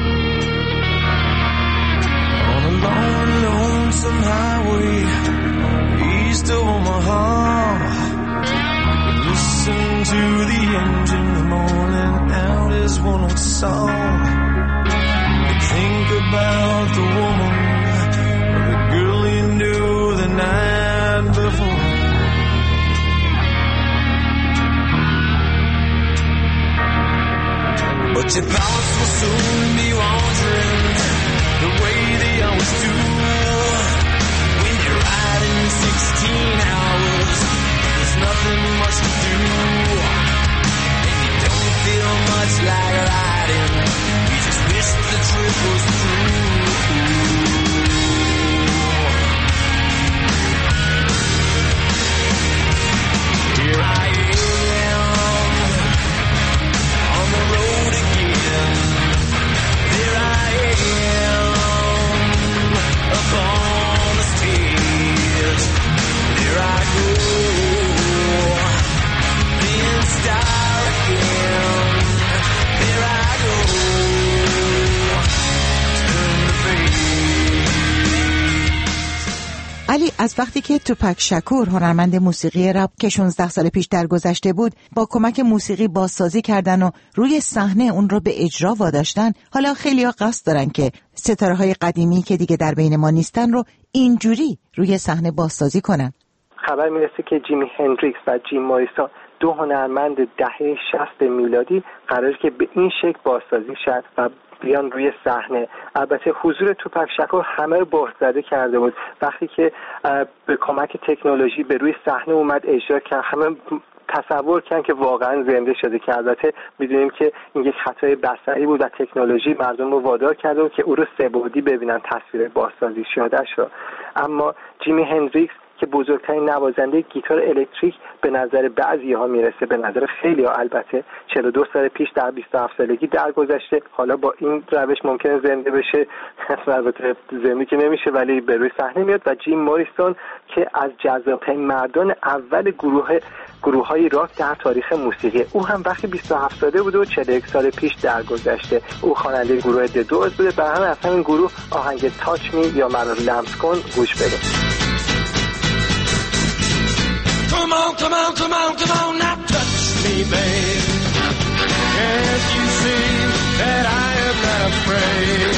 On a long, lonesome highway east of Omaha, listen to the engine moaning out his one old song. Think about the woman or the girl you knew the night before. But your thoughts will soon be wandering the way they always do. When you're riding 16 hours, there's nothing much to do, and you don't feel much like riding. Wish the trip was through. Here I am on the road again. There I am upon the stage. There I go, being star again. There I go. علی، از وقتی که توپک شکور، هنرمند موسیقی رپ که 16 سال پیش درگذشته بود، با کمک موسیقی بازسازی کردن و روی صحنه اون رو به اجرا واداشتن، حالا خیلی‌ها قصد دارن که ستاره‌های قدیمی که دیگه در بین ما نیستن رو اینجوری روی صحنه بازسازی کنن. خبر میرسه که جیمی هندریکس و جیم موریسون، 2 هنرمند دهه 60 میلادی، قراره که به این شکل بازسازی شد و بیان روی صحنه. البته حضور توپک شکور همه رو بهت زده کرده بود. وقتی که به کمک تکنولوژی به روی صحنه اومد اجرا کرد، همه تصور کردن که واقعا زنده شده، که البته میدونیم که این یک خطای بصری بود و تکنولوژی مردم رو وادار کرده بود که او رو سه‌بعدی ببینن تصویر بازسازی شده‌اش رو. اما جیمی هندریکس که بزرگترین نوازنده گیتار الکتریک به نظر بعضی‌ها میرسه، به نظر خیلی‌ها البته 42 سال پیش در 27 سالگی درگذشته. حالا با این روش ممکنه زنده بشه، البته زنده که نمیشه ولی به روی صحنه میاد. و جیم موریسون که از جذاب‌ترین مردان اول گروه‌های راک در تاریخ موسیقی، او هم وقتی 27 ساله بود و 41 سال پیش درگذشته. او خواننده گروه د دورز بوده. برای همین اصلا این گروه آهنگ تاچ می یا مرا لمس کن گوش بده. Come on, come on, come on, come on, now touch me, babe. Can't you see that I am not afraid?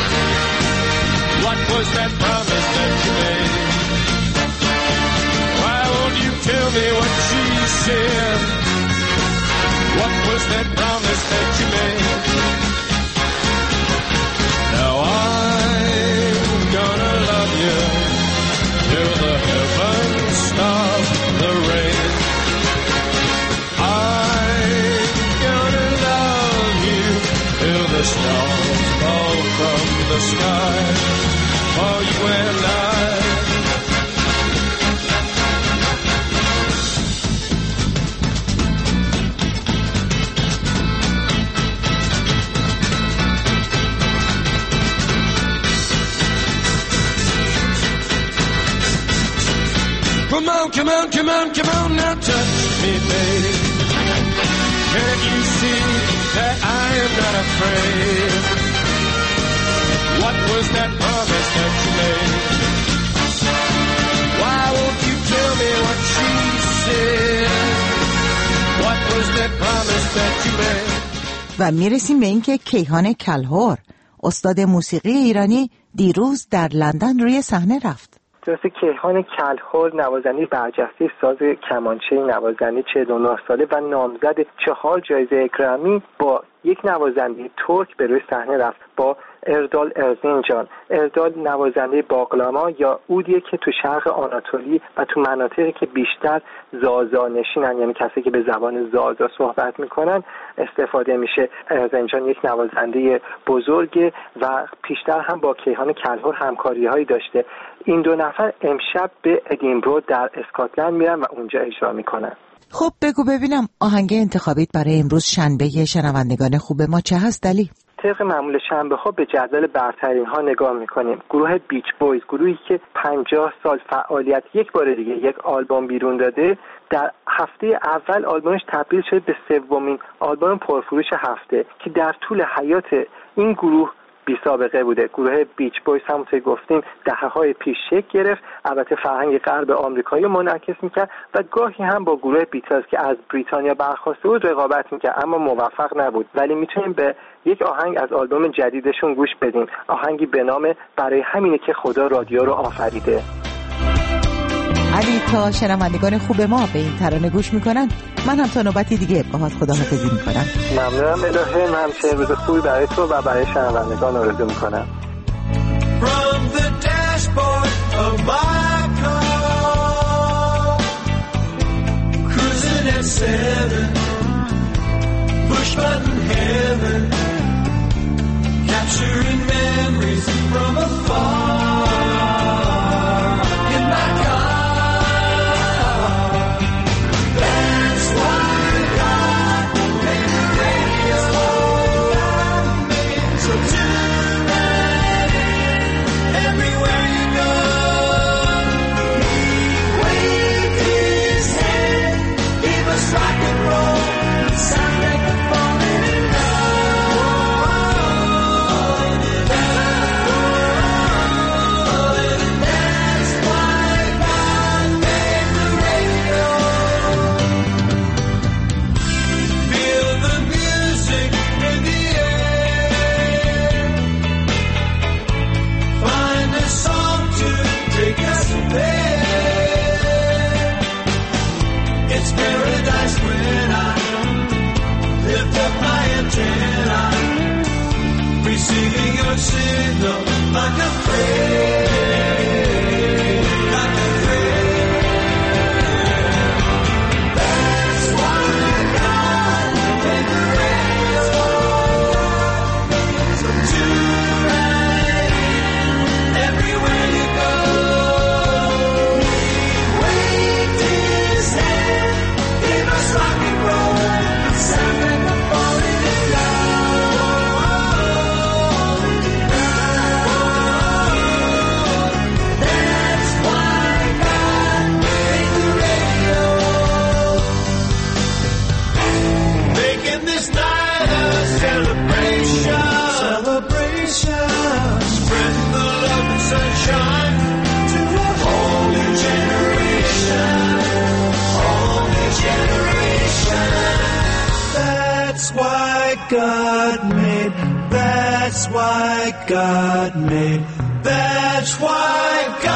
What was that promise that you made? Why won't you tell me what she said? What was that promise that you made? Now I'm gonna love you till the heavens stop the rain. I'm gonna love you till the stars fall from the sky for you and I. Come on, come on, come on, come on, now touch me, babe. Can't you see that I am not afraid? What was that promise that you made? Why won't you tell me what she said? What was that promise that you made? و میرسیم به این که کیهان کلهر، استاد موسیقی ایرانی، دیروز در لندن روی صحنه رفت. درسته کیهان کلهر نوازنده برجسته ساز کمانچه، نوازنده 49 ساله و نامزد 4 جایزه گرمی، با یک نوازنده ترک به روی صحنه رفت، با اردال ارزینجان. اردال نوازنده باقلاما یا اودیه که تو شرق آناتولی و تو مناطقی که بیشتر زازا نشینن، یعنی کسی که به زبان زازا صحبت میکنن استفاده میشه. ارزینجان یک نوازنده بزرگه و پیشتر هم با کیهان کلهر همکاری هایی داشته. این دو نفر امشب به ادینبرو در اسکاتلند میرن و اونجا اجرا میکنن. خب بگو ببینم آهنگ انتخابیت برای امروز شنبه شنوندگان خوب ما چه هست دلی؟ طبق معمول شنبه ها به جدول برترین ها نگاه میکنیم. گروه بیچ بویز، گروهی که 50 سال فعالیت یک بار دیگه یک آلبوم بیرون داده، در هفته اول آلبومش تبدیل شده به سومین آلبوم پرفروش هفته که در طول حیات این گروه بی سابقه بوده. گروه بیچ بویز همونطور گفتیم دهه‌های پیش شکل گرفت، البته فرهنگ غرب آمریکایی منعکس میکرد و گاهی هم با گروه بیتلز که از بریتانیا برخواسته بود رقابت میکرد، اما موفق نبود. ولی میتونیم به یک آهنگ از آلبوم جدیدشون گوش بدیم، آهنگی به نام برای همینه که خدا رادیو رو آفریده. علی تا شنوندگان خوب ما به این ترانه گوش میکنن، من هم تا نوبتی دیگه باهات خداحافظی میکنم. ممنونم الهه، من چه روز خوبی برای تو و برای شنوندگان آرزو میکنم. From the dashboard of my car, cruising at 7, push button heaven, capturing memories from afar. In my car. God made, that's why God made, that's why